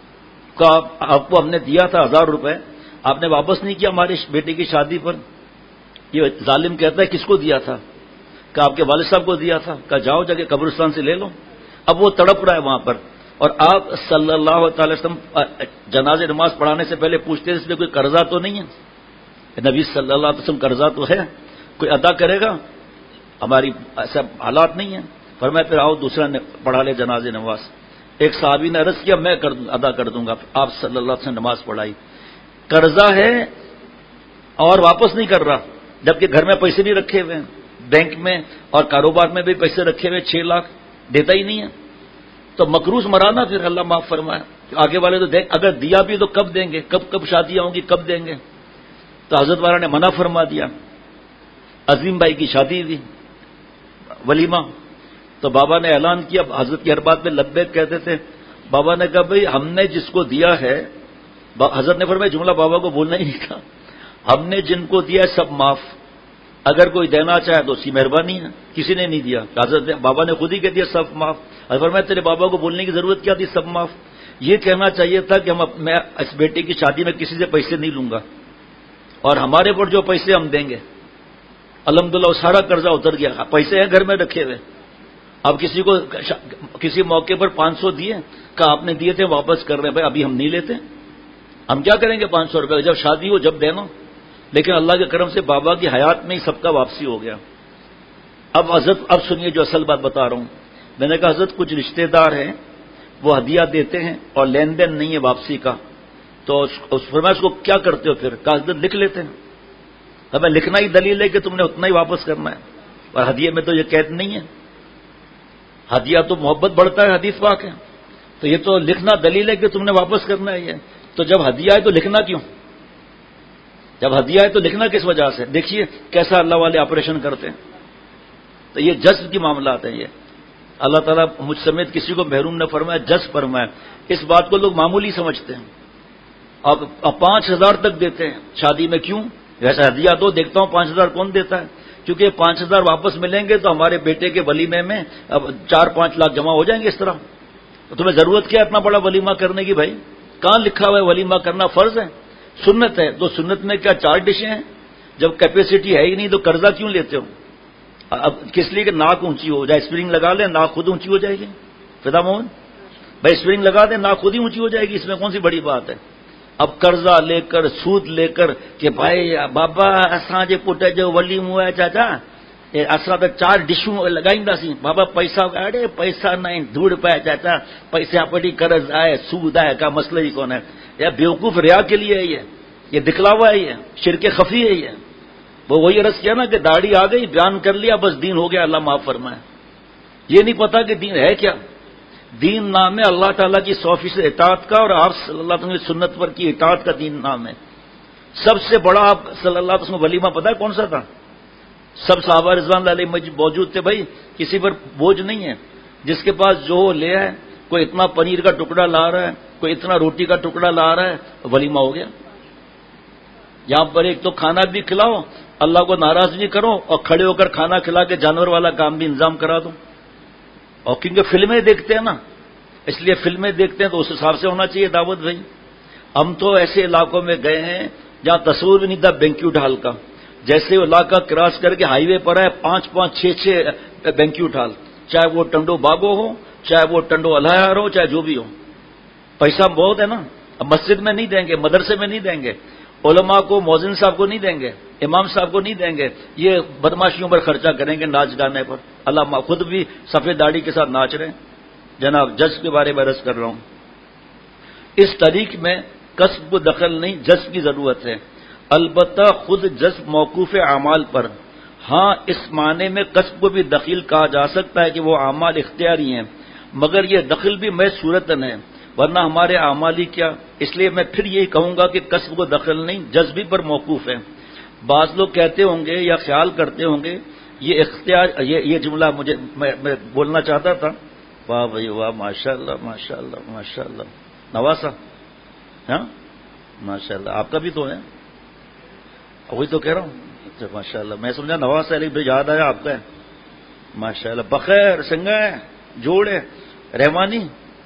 آپ کو ہم نے دیا تھا 1000 روپے، آپ نے واپس نہیں کیا ہماری بیٹی کی شادی پر. یہ ظالم کہتا ہے کس کو دیا تھا؟ کہ آپ کے والد صاحب کو دیا تھا. کہ جاؤ جا کے قبرستان سے لے لو. اب وہ تڑپ رہا ہے وہاں پر، اور آپ صلی اللہ تعالی وسلم جنازے نماز پڑھانے سے پہلے پوچھتے ہیں اس میں کوئی قرضہ تو نہیں ہے؟ نبی صلی اللہ علیہ وسلم قرضہ تو ہے، کوئی ادا کرے گا؟ ہماری ایسا حالات نہیں ہیں. فرمایا پھر آؤ دوسرا پڑھا لے جنازے نماز. ایک صحابی نے عرض کیا میں ادا کر دوں گا. آپ صلی اللہ علیہ وسلم نماز پڑھائی. قرضہ ہے اور واپس نہیں کر رہا، جبکہ گھر میں پیسے نہیں رکھے ہوئے ہیں، بینک میں اور کاروبار میں بھی پیسے رکھے ہوئے 6 لاکھ دیتا ہی نہیں ہے. تو مقروض مرانا پھر اللہ معاف فرمایا. آگے والے تو اگر دیا بھی تو کب دیں گے، کب شادیاں ہوں گی کب دیں گے؟ تو حضرت والا نے منع فرما دیا. عظیم بھائی کی شادی ہوئی، ولیمہ، تو بابا نے اعلان کیا. حضرت کی ہر بات میں لبیک کہتے تھے. بابا نے کہا بھئی ہم نے جس کو دیا ہے، حضرت نے فرمایا جملہ بابا کو بولنا ہی نہیں تھا، ہم نے جن کو دیا ہے سب معاف، اگر کوئی دینا چاہے تو اس کی مہربانی ہے، کسی نے نہیں دیا، حضرت بابا نے خود ہی کہہ دیا سب معاف۔ حضرت فرمایا تیرے بابا کو بولنے کی ضرورت کیا تھی سب معاف؟ یہ کہنا چاہیے تھا کہ میں اس بیٹے کی شادی میں کسی سے پیسے نہیں لوں گا، اور ہمارے پر جو پیسے ہم دیں گے، الحمدللہ وہ سارا قرضہ اتر گیا، پیسے ہیں گھر میں رکھے ہوئے۔ اب کسی کو کسی موقع پر 500 دیے، کہا آپ نے دیے تھے واپس کر رہے ہیں، بھائی ابھی ہم نہیں لیتے، ہم کیا کریں گے 500 روپے، جب شادی ہو جب دینا۔ لیکن اللہ کے کرم سے بابا کی حیات میں ہی سب کا واپسی ہو گیا۔ اب سنیے جو اصل بات بتا رہا ہوں۔ میں نے کہا حضرت کچھ رشتہ دار ہیں وہ ہدیہ دیتے ہیں اور لین دین نہیں ہے واپسی کا، تو فرمایا اس کو کیا کرتے ہو پھر؟ کہا حضرت لکھ لیتے ہیں۔ ہمیں لکھنا ہی دلیل ہے کہ تم نے اتنا ہی واپس کرنا ہے، اور ہدیے میں تو یہ قید نہیں ہے، ہدیہ تو محبت بڑھتا ہے، حدیث پاک ہے، تو یہ تو لکھنا دلیل ہے کہ تم نے واپس کرنا ہے یہ۔ تو جب ہدیہ ہے تو لکھنا کیوں؟ جب ہدیہ ہے تو لکھنا کس وجہ سے؟ دیکھیے کیسا اللہ والے آپریشن کرتے ہیں۔ تو یہ جذب کی معاملات ہیں، یہ اللہ تعالیٰ مجھ سمیت کسی کو محروم نہ فرمائے، جذب فرمائے۔ اس بات کو لوگ معمولی سمجھتے ہیں، اب 5000 تک دیتے ہیں شادی میں، کیوں؟ ویسا ہدیہ دو، دیکھتا ہوں 5000 کون دیتا ہے، کیونکہ 5000 واپس ملیں گے تو ہمارے بیٹے کے ولیمے میں اب 4-5 لاکھ جمع ہو جائیں گے اس طرح۔ تو تمہیں ضرورت کیا اتنا بڑا ولیمہ کرنے کی بھائی؟ کہاں لکھا ہوا ہے ولیمہ کرنا فرض ہے؟ سنت ہے، تو سنت میں کیا 4 ڈشیں ہیں؟ جب کیپیسٹی ہے ہی نہیں تو قرضہ کیوں لیتے ہو؟ اب کس لیے کہ ناک اونچی ہو جائے، اسپرنگ لگا لیں ناک خود اونچی ہو جائے گی۔ فدا مومن بھائی اسپرنگ لگا دیں ناک خود ہی اونچی ہو جائے گی، اس میں کون سی بڑی بات ہے؟ اب قرضہ لے کر سود لے کر کہ بھائی بابا اساں جے پٹ جو ولیم ہوا ہے چاچا اساں تو 4 ڈشوں لگائینداسیں، بابا پیسہ اڑے پیسہ نہیں دھوڑ پائے چاچا، پیسہ پڑی قرض آئے سود آئے کا مسئلہ ہی کون ہے؟ یا بیوقوف ریا کے لیے ہے یہ دکھلاوا ہے، یہ شرک خفی ہے۔ یہ وہ وہی عرض کیا نا کہ داڑھی آ گئی بیان کر لیا بس دین ہو گیا، اللہ معاف فرمائے۔ یہ نہیں پتا کہ دین ہے کیا۔ دین نام ہے اللہ تعالیٰ کی 100% اطاعت کا، اور آپ صلی اللہ علیہ وسلم کی سنت پر کی اطاعت کا دین نام ہے۔ سب سے بڑا آپ صلی اللہ علیہ وسلم ولیمہ پتہ ہے کون سا تھا؟ سب صحابہ رضوان اللہ علیہ موجود تھے بھائی، کسی پر بوجھ نہیں ہے، جس کے پاس جو لے ہے، کوئی اتنا پنیر کا ٹکڑا لا رہا ہے، کوئی اتنا روٹی کا ٹکڑا لا رہا ہے، ولیمہ ہو گیا۔ یہاں پر ایک تو کھانا بھی کھلاؤ، اللہ کو ناراض بھی کرو، اور کھڑے ہو کر کھانا کھلا کے جانور والا کام بھی انتظام کرا دو۔ اور کیونکہ فلمیں دیکھتے ہیں نا، اس لیے فلمیں دیکھتے ہیں تو اس حساب سے ہونا چاہیے دعوت بھائی۔ ہم تو ایسے علاقوں میں گئے ہیں جہاں تصور بھی نہیں تھا بینکیوٹ ہال کا، جیسے وہ علاقہ کراس کر کے ہائی وے پر ہے 5-5 6-6 بینکیوٹ ہال، چاہے وہ ٹنڈو باغو ہو، چاہے وہ ٹنڈو الہیار ہو، چاہے جو بھی ہو۔ پیسہ بہت ہے نا، اب مسجد میں نہیں دیں گے، مدرسے میں نہیں دیں گے، علماء کو مؤذن صاحب کو نہیں دیں گے، امام صاحب کو نہیں دیں گے، یہ بدماشیوں پر خرچہ کریں گے، ناچ گانے پر۔ اللہ خود بھی سفید داڑھی کے ساتھ ناچ رہے ہیں۔ جناب جذب کے بارے میں عرض کر رہا ہوں، اس طریق میں کسب کو دخل نہیں، جذب کی ضرورت ہے۔ البتہ خود جذب موقوف اعمال پر، ہاں اس معنی میں کسب کو بھی دخیل کہا جا سکتا ہے کہ وہ اعمال اختیاری ہیں، مگر یہ دخل بھی محض صورتاً ہے، ورنہ ہمارے اعمال ہی کیا۔ اس لیے میں پھر یہی کہوں گا کہ کسب کو دخل نہیں، جذبی پر موقوف ہے۔ بعض لوگ کہتے ہوں گے یا خیال کرتے ہوں گے یہ اختیار، یہ جملہ مجھے میں بولنا چاہتا تھا۔ واہ بھائی واہ، ماشاء اللہ ماشاء اللہ ماشاء اللہ، نواسا، ہاں ماشاء اللہ، آپ کا بھی تو ہے، وہی تو کہہ رہا ہوں، اچھا ماشاء اللہ، میں سمجھا نواسا علی بھی یاد آیا آپ کا ہے، ماشاء اللہ، بخیر سنگا ہے، جوڑے رحمانی،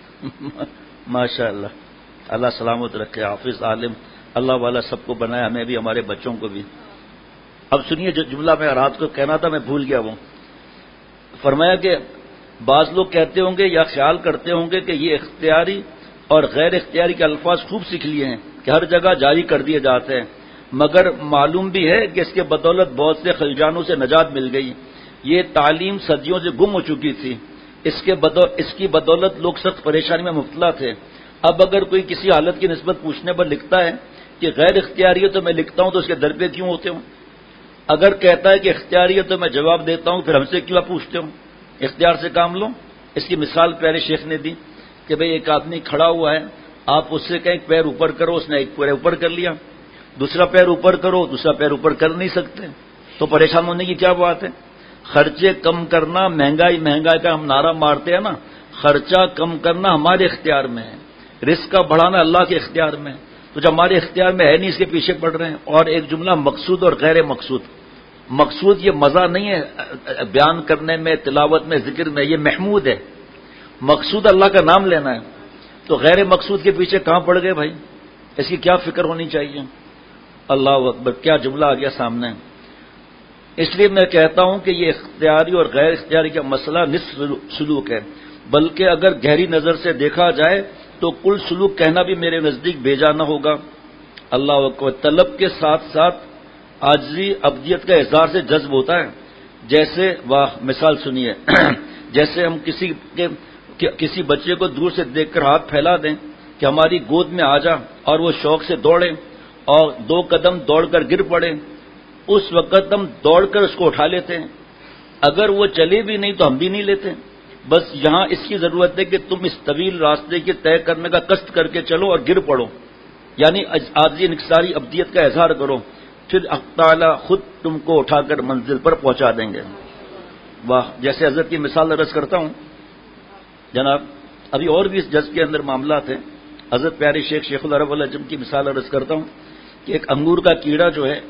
ماشاء اللہ، اللہ سلامت رکھے، حافظ عالم اللہ والا سب کو بنایا، ہمیں بھی ہمارے بچوں کو بھی۔ اب سنیے جو جملہ میں رات کو کہنا تھا میں بھول گیا، وہ فرمایا کہ بعض لوگ کہتے ہوں گے یا خیال کرتے ہوں گے کہ یہ اختیاری اور غیر اختیاری کے الفاظ خوب سیکھ لیے ہیں کہ ہر جگہ جاری کر دیے جاتے ہیں، مگر معلوم بھی ہے کہ اس کے بدولت بہت سے خلجانوں سے نجات مل گئی۔ یہ تعلیم صدیوں سے گم ہو چکی تھی، اس کی بدولت لوگ سخت پریشانی میں مبتلا تھے۔ اب اگر کوئی کسی حالت کی نسبت پوچھنے پر لکھتا ہے کہ غیر اختیاری ہے تو میں لکھتا ہوں تو اس کے در پہ کیوں ہوتے ہوں؟ اگر کہتا ہے کہ اختیاری ہے تو میں جواب دیتا ہوں پھر ہم سے کیوں آپ پوچھتے ہوں؟ اختیار سے کام لو۔ اس کی مثال پیارے شیخ نے دی کہ بھئی ایک آدمی کھڑا ہوا ہے، آپ اس سے کہیں ایک پیر اوپر کرو، اس نے ایک پیر اوپر کر لیا، دوسرا پیر اوپر کرو، دوسرا پیر اوپر کر نہیں سکتے، تو پریشان ہونے کی کیا بات ہے؟ خرچے کم کرنا، مہنگائی کا ہم نعرہ مارتے ہیں نا، خرچہ کم کرنا ہمارے اختیار میں ہے، رزق کا بڑھانا اللہ کے اختیار میں ہے، تو جب ہمارے اختیار میں ہے نہیں اس کے پیچھے پڑ رہے ہیں۔ اور ایک جملہ مقصود اور غیر مقصود، مقصود یہ مزہ نہیں ہے بیان کرنے میں، تلاوت میں، ذکر میں، یہ محمود ہے. مقصود اللہ کا نام لینا ہے. تو غیر مقصود کے پیچھے کہاں پڑ گئے بھائی؟ اس کی کیا فکر ہونی چاہیے؟ اللہ اکبر، کیا جملہ آ گیا سامنے. اس لیے میں کہتا ہوں کہ یہ اختیاری اور غیر اختیاری کا مسئلہ نصف سلوک ہے، بلکہ اگر گہری نظر سے دیکھا جائے تو کل سلوک کہنا بھی میرے نزدیک بے جانا ہوگا. اللہ اکبر. طلب کے ساتھ ساتھ عاجزی ابدیت کا اظہار سے جذب ہوتا ہے. جیسے واہ، مثال سنیے جیسے ہم کسی بچے کو دور سے دیکھ کر ہاتھ پھیلا دیں کہ ہماری گود میں آ جا، اور وہ شوق سے دوڑے اور 2 قدم دوڑ کر گر پڑے. اس وقت ہم دوڑ کر اس کو اٹھا لیتے ہیں. اگر وہ چلے بھی نہیں تو ہم بھی نہیں لیتے. بس یہاں اس کی ضرورت ہے کہ تم اس طویل راستے کے طے کرنے کا قصد کر کے چلو اور گر پڑو، یعنی عاجزی انکساری ابدیت کا اظہار کرو، پھر اللہ تعالیٰ خود تم کو اٹھا کر منزل پر پہنچا دیں گے. واہ. جیسے حضرت کی مثال عرض کرتا ہوں جناب، ابھی اور بھی اس جز کے اندر معاملات ہیں. حضرت پیارے شیخ العرب العجم کی مثال عرض کرتا ہوں کہ ایک انگور کا کیڑا جو ہے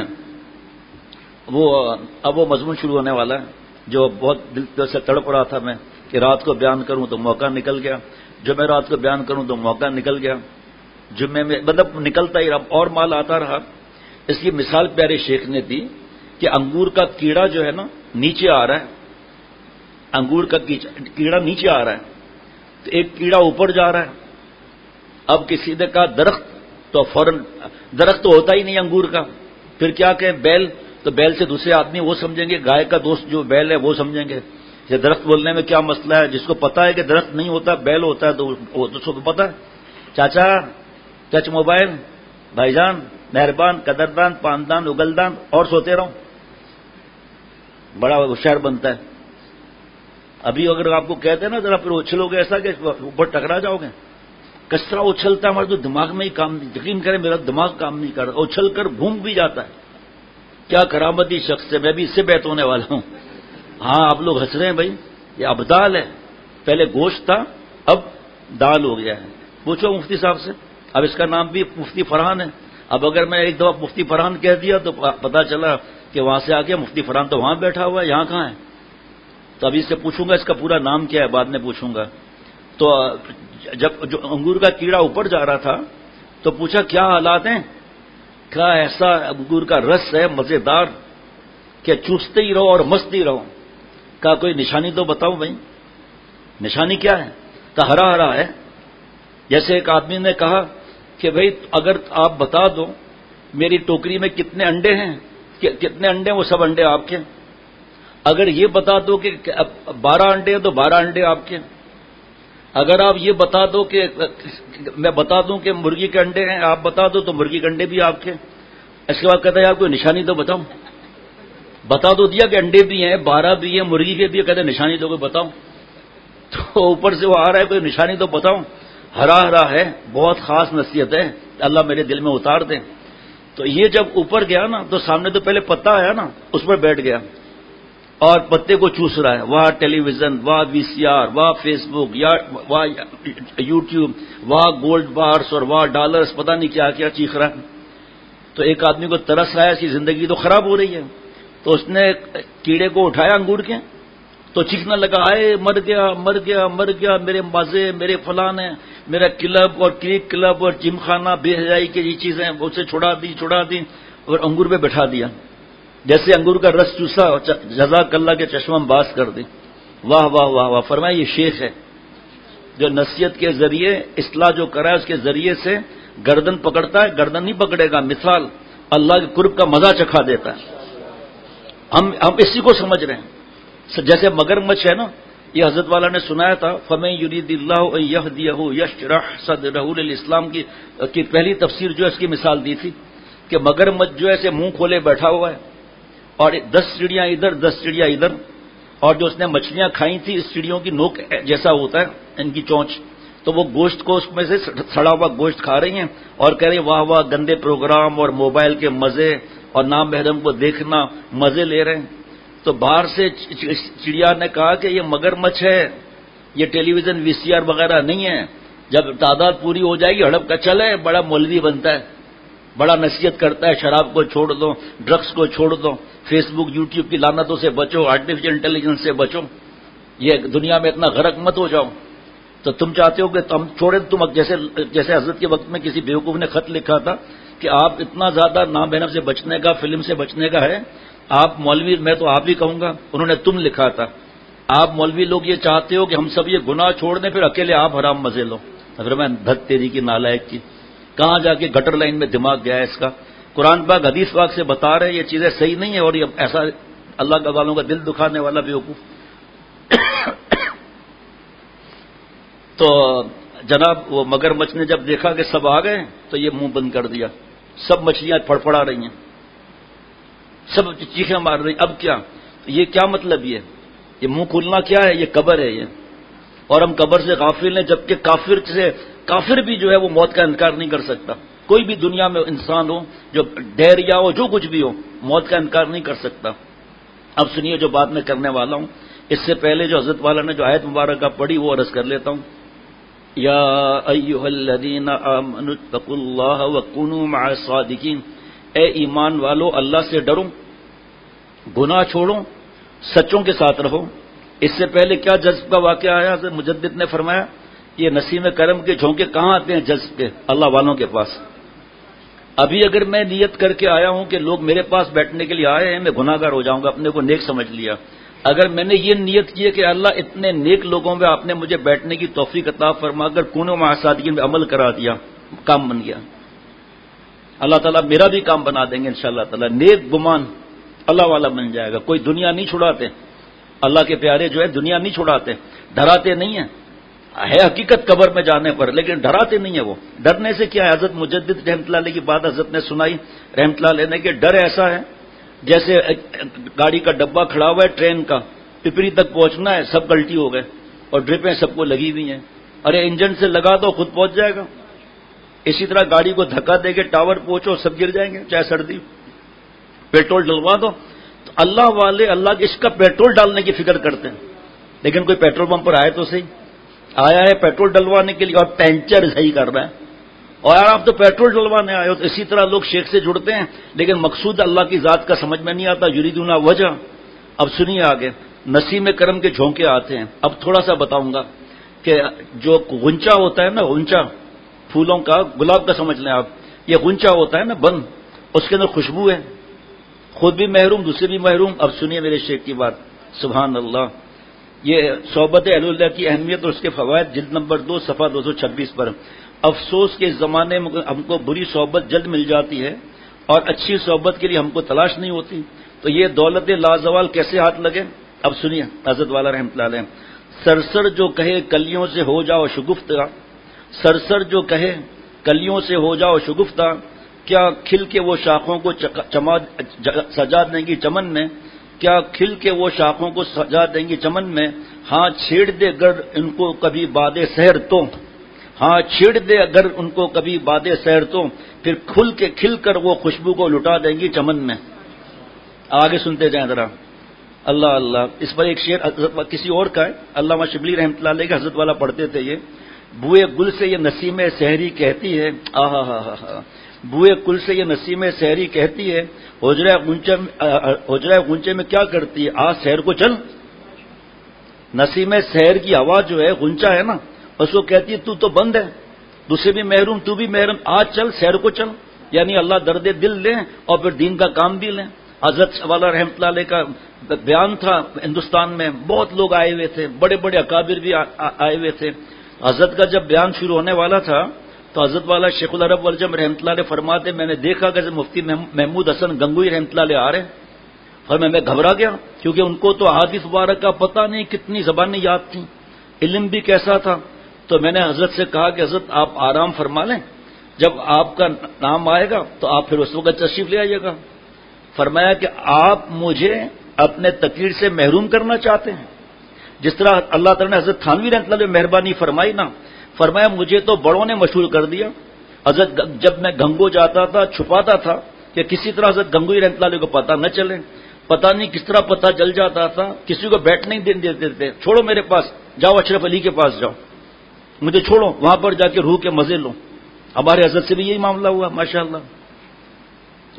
اب وہ مضمون شروع ہونے والا ہے جو بہت دل سے تڑپ رہا تھا میں کہ رات کو بیان کروں تو موقع نکل گیا، جمعہ رات کو بیان کروں تو موقع نکل گیا، جمعے میں مطلب نکلتا ہی رہا اور مال آتا رہا. اس کی مثال پیارے شیخ نے دی کہ انگور کا کیڑا جو ہے نا نیچے آ رہا ہے، انگور کا کیڑا نیچے آ رہا ہے، تو ایک کیڑا اوپر جا رہا ہے. اب کسی نے کہا درخت، تو فوراً درخت تو ہوتا ہی نہیں انگور کا، پھر کیا کہیں بیل، تو بیل سے دوسرے آدمی وہ سمجھیں گے، گائے کا دوست جو بیل ہے وہ سمجھیں گے. یہ درخت بولنے میں کیا مسئلہ ہے؟ جس کو پتا ہے کہ درخت نہیں ہوتا بیل ہوتا ہے تو اس کو پتا ہے. چاچا ٹچ موبائل، بھائی جان مہربان، قدردان، پاندان، اگلدان، اور سوتے رہو، بڑا ہوشیار بنتا ہے. ابھی اگر آپ کو کہتے ہیں نا ذرا پھر اچھلو گے ایسا کہ اوپر ٹکرا جاؤ گے. کس طرح اچھلتا ہے ہمارے تو دماغ میں ہی کام نہیں، یقین کریں میرا دماغ کام نہیں کر رہا، اچھل کر گھوم بھی جاتا ہے. کیا کرامتی شخص ہے، میں بھی اس سے بیت ہونے والا ہوں. ہاں آپ لوگ ہنس رہے ہیں بھائی، یہ ابدال ہے، پہلے گوشت تھا اب دال ہو گیا ہے. پوچھو مفتی صاحب سے، اب اس کا نام بھی مفتی فرحان ہے. اب اگر میں ایک دفعہ مفتی فرحان کہہ دیا تو پتا چلا کہ وہاں سے آ کے مفتی فرحان تو وہاں بیٹھا ہوا ہے، یہاں کہاں ہے؟ تو ابھی سے پوچھوں گا اس کا پورا نام کیا ہے، بعد میں پوچھوں گا. تو جب جو انگور کا کیڑا اوپر جا رہا تھا تو پوچھا کیا حالات ہیں؟ کیا ایسا انگور کا رس ہے مزیدار کہ چوستے ہی رہو اور مست ہی رہو. کہا کوئی نشانی تو بتاؤ بھائی. نشانی کیا ہے؟ کہا ہرا ہرا ہے. جیسے ایک آدمی نے کہا کہ بھائی اگر آپ بتا دو میری ٹوکری میں کتنے انڈے ہیں، کتنے انڈے وہ سب انڈے آپ کے. اگر یہ بتا دو کہ 12 انڈے ہیں تو 12 انڈے آپ کے. اگر آپ یہ بتا دو کہ میں بتا دوں کہ مرغی کے انڈے ہیں، آپ بتا دو تو مرغی کے انڈے بھی آپ کے. اس کے بعد کہتا ہے آپ کوئی نشانی تو بتاؤ. بتا دو دیا کہ انڈے بھی ہیں، 12 بھی ہیں، مرغی کے بھی. کہتے ہیں نشانی تو کوئی بتاؤ. تو اوپر سے وہ آ رہا ہے کوئی نشانی تو بتاؤ. ہرا ہرا ہے، بہت خاص نصیحت ہے، اللہ میرے دل میں اتار دیں. تو یہ جب اوپر گیا نا تو سامنے تو پہلے پتا آیا نا، اس پر بیٹھ گیا اور پتے کو چوس رہا ہے. واہ ٹیلی ویژن، واہ VCR، واہ فیس بک، واہ یوٹیوب، واہ گولڈ بارس اور واہ ڈالرز، پتہ نہیں کیا کیا چیخ رہا ہے. تو ایک آدمی کو ترس آیا، اس کی زندگی تو خراب ہو رہی ہے. تو اس نے کیڑے کو اٹھایا انگور کے تو چیخنے لگا، آئے مر گیا مر گیا مر گیا، میرے مزے، میرے فلان ہیں، میرا کلب اور کریک کلب اور جم خانہ بے حیائی کی یہ چیزیں اسے چھڑا دی اور انگور پہ بٹھا دیا. جیسے انگور کا رس چوسا، جزاک اللہ کے چشمم باز کر دی. واہ واہ واہ واہ. فرمایا یہ شیخ ہے جو نصیحت کے ذریعے اصلاح جو کرا ہے اس کے ذریعے سے گردن پکڑتا ہے، گردن نہیں پکڑے گا، مثال اللہ کے قرب کا مزہ چکھا دیتا ہے. ہم اسی کو سمجھ رہے ہیں. جیسے مگرمچھ ہے نا، یہ حضرت والا نے سنایا تھا، فَمَن يُرِيدِ اللَّهُ أَن يَهْدِيَهُ يَشْرَحْ صَدْرَهُ لِلْإِسْلَامِ کی پہلی تفسیر جو ہے اس کی مثال دی تھی کہ مگرمچھ جو ایسے منہ کھولے بیٹھا ہوا ہے اور 10 چڑیاں ادھر 10 چڑیاں ادھر، اور جو اس نے مچھلیاں کھائی تھی اس چڑیوں کی نوک جیسا ہوتا ہے ان کی چونچ، تو وہ گوشت کو اس میں سے سڑا ہوا گوشت کھا رہی ہیں اور کہہ رہی ہیں واہ واہ گندے پروگرام اور موبائل کے مزے اور نامحرم کو دیکھنا مزے لے رہے ہیں. تو باہر سے چڑیا نے کہا کہ یہ مگرمچھ ہے، یہ ٹیلی ویژن VCR وغیرہ نہیں ہے. جب تعداد پوری ہو جائے گی ہڑپ کا چلے، بڑا مولوی بنتا ہے، بڑا نصیحت کرتا ہے شراب کو چھوڑ دو، ڈرگس کو چھوڑ دو، فیس بک یوٹیوب کی لعنتوں سے بچو، آرٹیفیشل انٹیلیجنس سے بچو، یہ دنیا میں اتنا غرق مت ہو جاؤ. تو تم چاہتے ہو کہ ہم چھوڑیں. تم جیسے حضرت کے وقت میں کسی بیوقوف نے خط لکھا تھا کہ آپ اتنا زیادہ نابینف سے بچنے کا، فلم سے بچنے کا ہے، آپ مولوی، میں تو آپ ہی کہوں گا، انہوں نے تم لکھا تھا، آپ مولوی لوگ یہ چاہتے ہو کہ ہم سب یہ گناہ چھوڑ دیں، پھر اکیلے آپ حرام مزے لو. اگر میں دھت تیری کی نالائق کی، کہاں جا کے گٹر لائن میں دماغ گیا ہے اس کا. قرآن پاک حدیث پاک سے بتا رہے یہ چیزیں صحیح نہیں ہیں، اور یہ ایسا اللہ کا والوں کا دل دکھانے والا بیوقوف. تو جناب وہ مگر مچھ نے جب دیکھا کہ سب آ گئے تو یہ منہ بند کر دیا. سب مچھلیاں پھڑپڑا رہی ہیں، سب چیخیں مار رہی. اب کیا؟ یہ کیا مطلب؟ یہ منہ کھولنا کیا ہے؟ یہ قبر ہے یہ، اور ہم قبر سے غافل ہیں، جبکہ کافر بھی جو ہے وہ موت کا انکار نہیں کر سکتا. کوئی بھی دنیا میں انسان ہو، جو ڈیریا ہو، جو کچھ بھی ہو، موت کا انکار نہیں کر سکتا. اب سنیے جو بات میں کرنے والا ہوں. اس سے پہلے جو حضرت والا نے جو آیت مبارکہ پڑھی وہ عرض کر لیتا ہوں. یا ایھا الذین آمنوا اتقوا اللہ وکونوا مع الصادقین، اے ایمان والو اللہ سے ڈرو، گناہ چھوڑو، سچوں کے ساتھ رہو. اس سے پہلے کیا جذب کا واقعہ آیا؟ حضرت مجدد نے فرمایا یہ نسیم کرم کے جھونکے کہاں آتے ہیں؟ جذب کے، اللہ والوں کے پاس. ابھی اگر میں نیت کر کے آیا ہوں کہ لوگ میرے پاس بیٹھنے کے لیے آئے ہیں، میں گناہ گار ہو جاؤں گا، اپنے کو نیک سمجھ لیا. اگر میں نے یہ نیت کی ہے کہ اللہ اتنے نیک لوگوں میں آپ نے مجھے بیٹھنے کی توفیق عطا فرما کر کونوا مع الصادقین میں عمل کرا دیا، کام بن گیا. اللہ تعالیٰ میرا بھی کام بنا دیں گے انشاءاللہ تعالیٰ. نیک گمان اللہ والا بن جائے گا. کوئی دنیا نہیں چھڑاتے، اللہ کے پیارے جو ہے دنیا نہیں چھڑاتے، ڈراتے نہیں ہیں. ہے حقیقت قبر میں جانے پر، لیکن ڈراتے نہیں ہیں. وہ ڈرنے سے کیا ہے؟ حضرت مجدد رحمۃ اللہ علیہ کی بات حضرت نے سنائی رحمۃ اللہ علیہ نے کہ ڈر ایسا ہے جیسے گاڑی کا ڈبہ کھڑا ہوا ہے ٹرین کا، پپری تک پہنچنا ہے، سب غلطی ہو گئے اور ڈرپیں سب کو لگی ہوئی ہیں. ارے انجن سے لگا دو خود پہنچ جائے گا. اسی طرح گاڑی کو دھکا دے کے ٹاور پہنچو، سب گر جائیں گے چاہے سردی. پیٹرول ڈلوا دو. تو اللہ والے اللہ کے عشق کا پیٹرول ڈالنے کی فکر کرتے ہیں، لیکن کوئی پیٹرول پمپ پر آئے تو صحیح، آیا ہے پیٹرول ڈلوانے کے لیے اور پینچر صحیح کر رہا ہے. اور یار آپ تو پیٹرول ڈلوانے آئے ہو. تو اسی طرح لوگ شیخ سے جڑتے ہیں لیکن مقصود اللہ کی ذات کا سمجھ میں نہیں آتا. یریدون وجہ. اب سنیے آگے، نسیم کرم کے جھونکے آتے ہیں. اب تھوڑا سا بتاؤں گا کہ جو غنچہ ہوتا ہے نا، غنچہ پھولوں کا، گلاب کا سمجھ لیں آپ، یہ غنچہ ہوتا ہے نا بند، اس کے اندر خوشبو ہے، خود بھی محروم دوسرے بھی محروم. اب سنیے میرے شیخ کی بات، سبحان اللہ. یہ صحبت اہل اللہ کی اہمیت اور اس کے فوائد، جلد نمبر 2 صفحہ 226 پر. افسوس کے اس زمانے میں ہم کو بری صحبت جلد مل جاتی ہے اور اچھی صحبت کے لیے ہم کو تلاش نہیں ہوتی. تو یہ دولت لازوال کیسے ہاتھ لگے؟ اب سنیے حضرت والا رحمۃ اللہ علیہ. سرسر جو کہے کلیوں سے ہو جاؤ شگفتہ، سرسر جو کہے کلیوں سے ہو جاؤ شگفتہ، کیا کھل کے وہ شاخوں کو سجا دیں گی چمن میں، کیا کھل کے وہ شاخوں کو سجا دیں گی چمن میں. ہاں چھیڑ دے اگر ان کو کبھی باد سحر تو، ہاں چھیڑ دے اگر ان کو کبھی باد سحر تو، پھر کھل کر وہ خوشبو کو لٹا دیں گی چمن میں. آگے سنتے جائیں ذرا. اللہ اللہ. اس پر ایک شعر کسی اور کا ہے، علامہ شبلی رحمۃ اللہ علیہ کے حضرت والا پڑھتے تھے. یہ بوئے گل سے یہ نسیم سحری کہتی ہے، آہا ہا ہا، بوئے گل سے یہ نسیم سحری کہتی ہے، حجرہ غنچے میں کیا کرتی ہے، آج سحر کو چل. نسیم سحر کی ہوا جو ہے غنچہ ہے نا، اس کو کہتی ہے تو بند ہے، دوسرے بھی محروم، تو بھی محروم، آج چل سحر کو چل. یعنی اللہ درد دل لیں اور پھر دین کا کام بھی لیں. حضرت والا رحمۃ اللہ علیہ کا بیان تھا، ہندوستان میں بہت لوگ آئے ہوئے تھے، بڑے بڑے اکابر بھی آئے ہوئے تھے. حضرت کا جب بیان شروع ہونے والا تھا تو حضرت والا شیخ العرب والجم رحمۃ اللہ علیہ فرماتے میں نے دیکھا کہ مفتی محمود حسن گنگوئی رحمۃ اللہ علیہ آ رہے ہیں، اور میں گھبرا گیا کیونکہ ان کو تو حدیث مبارک کا پتہ نہیں کتنی زبانیں یاد تھیں، علم بھی کیسا تھا. تو میں نے حضرت سے کہا کہ حضرت آپ آرام فرما لیں، جب آپ کا نام آئے گا تو آپ پھر اس وقت تشریف لے آئیے گا. فرمایا کہ آپ مجھے اپنے تقریر سے محروم کرنا چاہتے ہیں، جس طرح اللہ تعالیٰ نے حضرت تھانوی رحمۃ اللہ علیہ مہربانی فرمائی نا. فرمایا مجھے تو بڑوں نے مشہور کر دیا. حضرت جب میں گنگو جاتا تھا چھپاتا تھا کہ کسی طرح حضرت گنگوئی رحمۃ اللہ علیہ کو پتہ نہ چلے. پتہ نہیں کس طرح پتہ چل جاتا تھا، کسی کو بیٹھ نہیں دیتے تھے. چھوڑو میرے پاس، جاؤ اشرف علی کے پاس جاؤ، مجھے چھوڑو، وہاں پر جا کے روح کے مزے لو. ہمارے حضرت سے بھی یہی معاملہ ہوا ماشاءاللہ.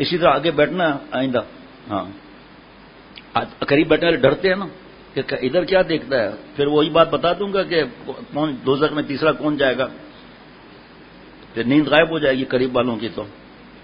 اسی طرح آگے بیٹھنا آئندہ. ہاں قریب بیٹھنے والے ڈرتے ہیں نا کہ ادھر کیا دیکھتا ہے, پھر وہی بات بتا دوں گا کہ کون دوزخ میں تیسرا کون جائے گا, پھر نیند غائب ہو جائے گی قریب والوں کی. تو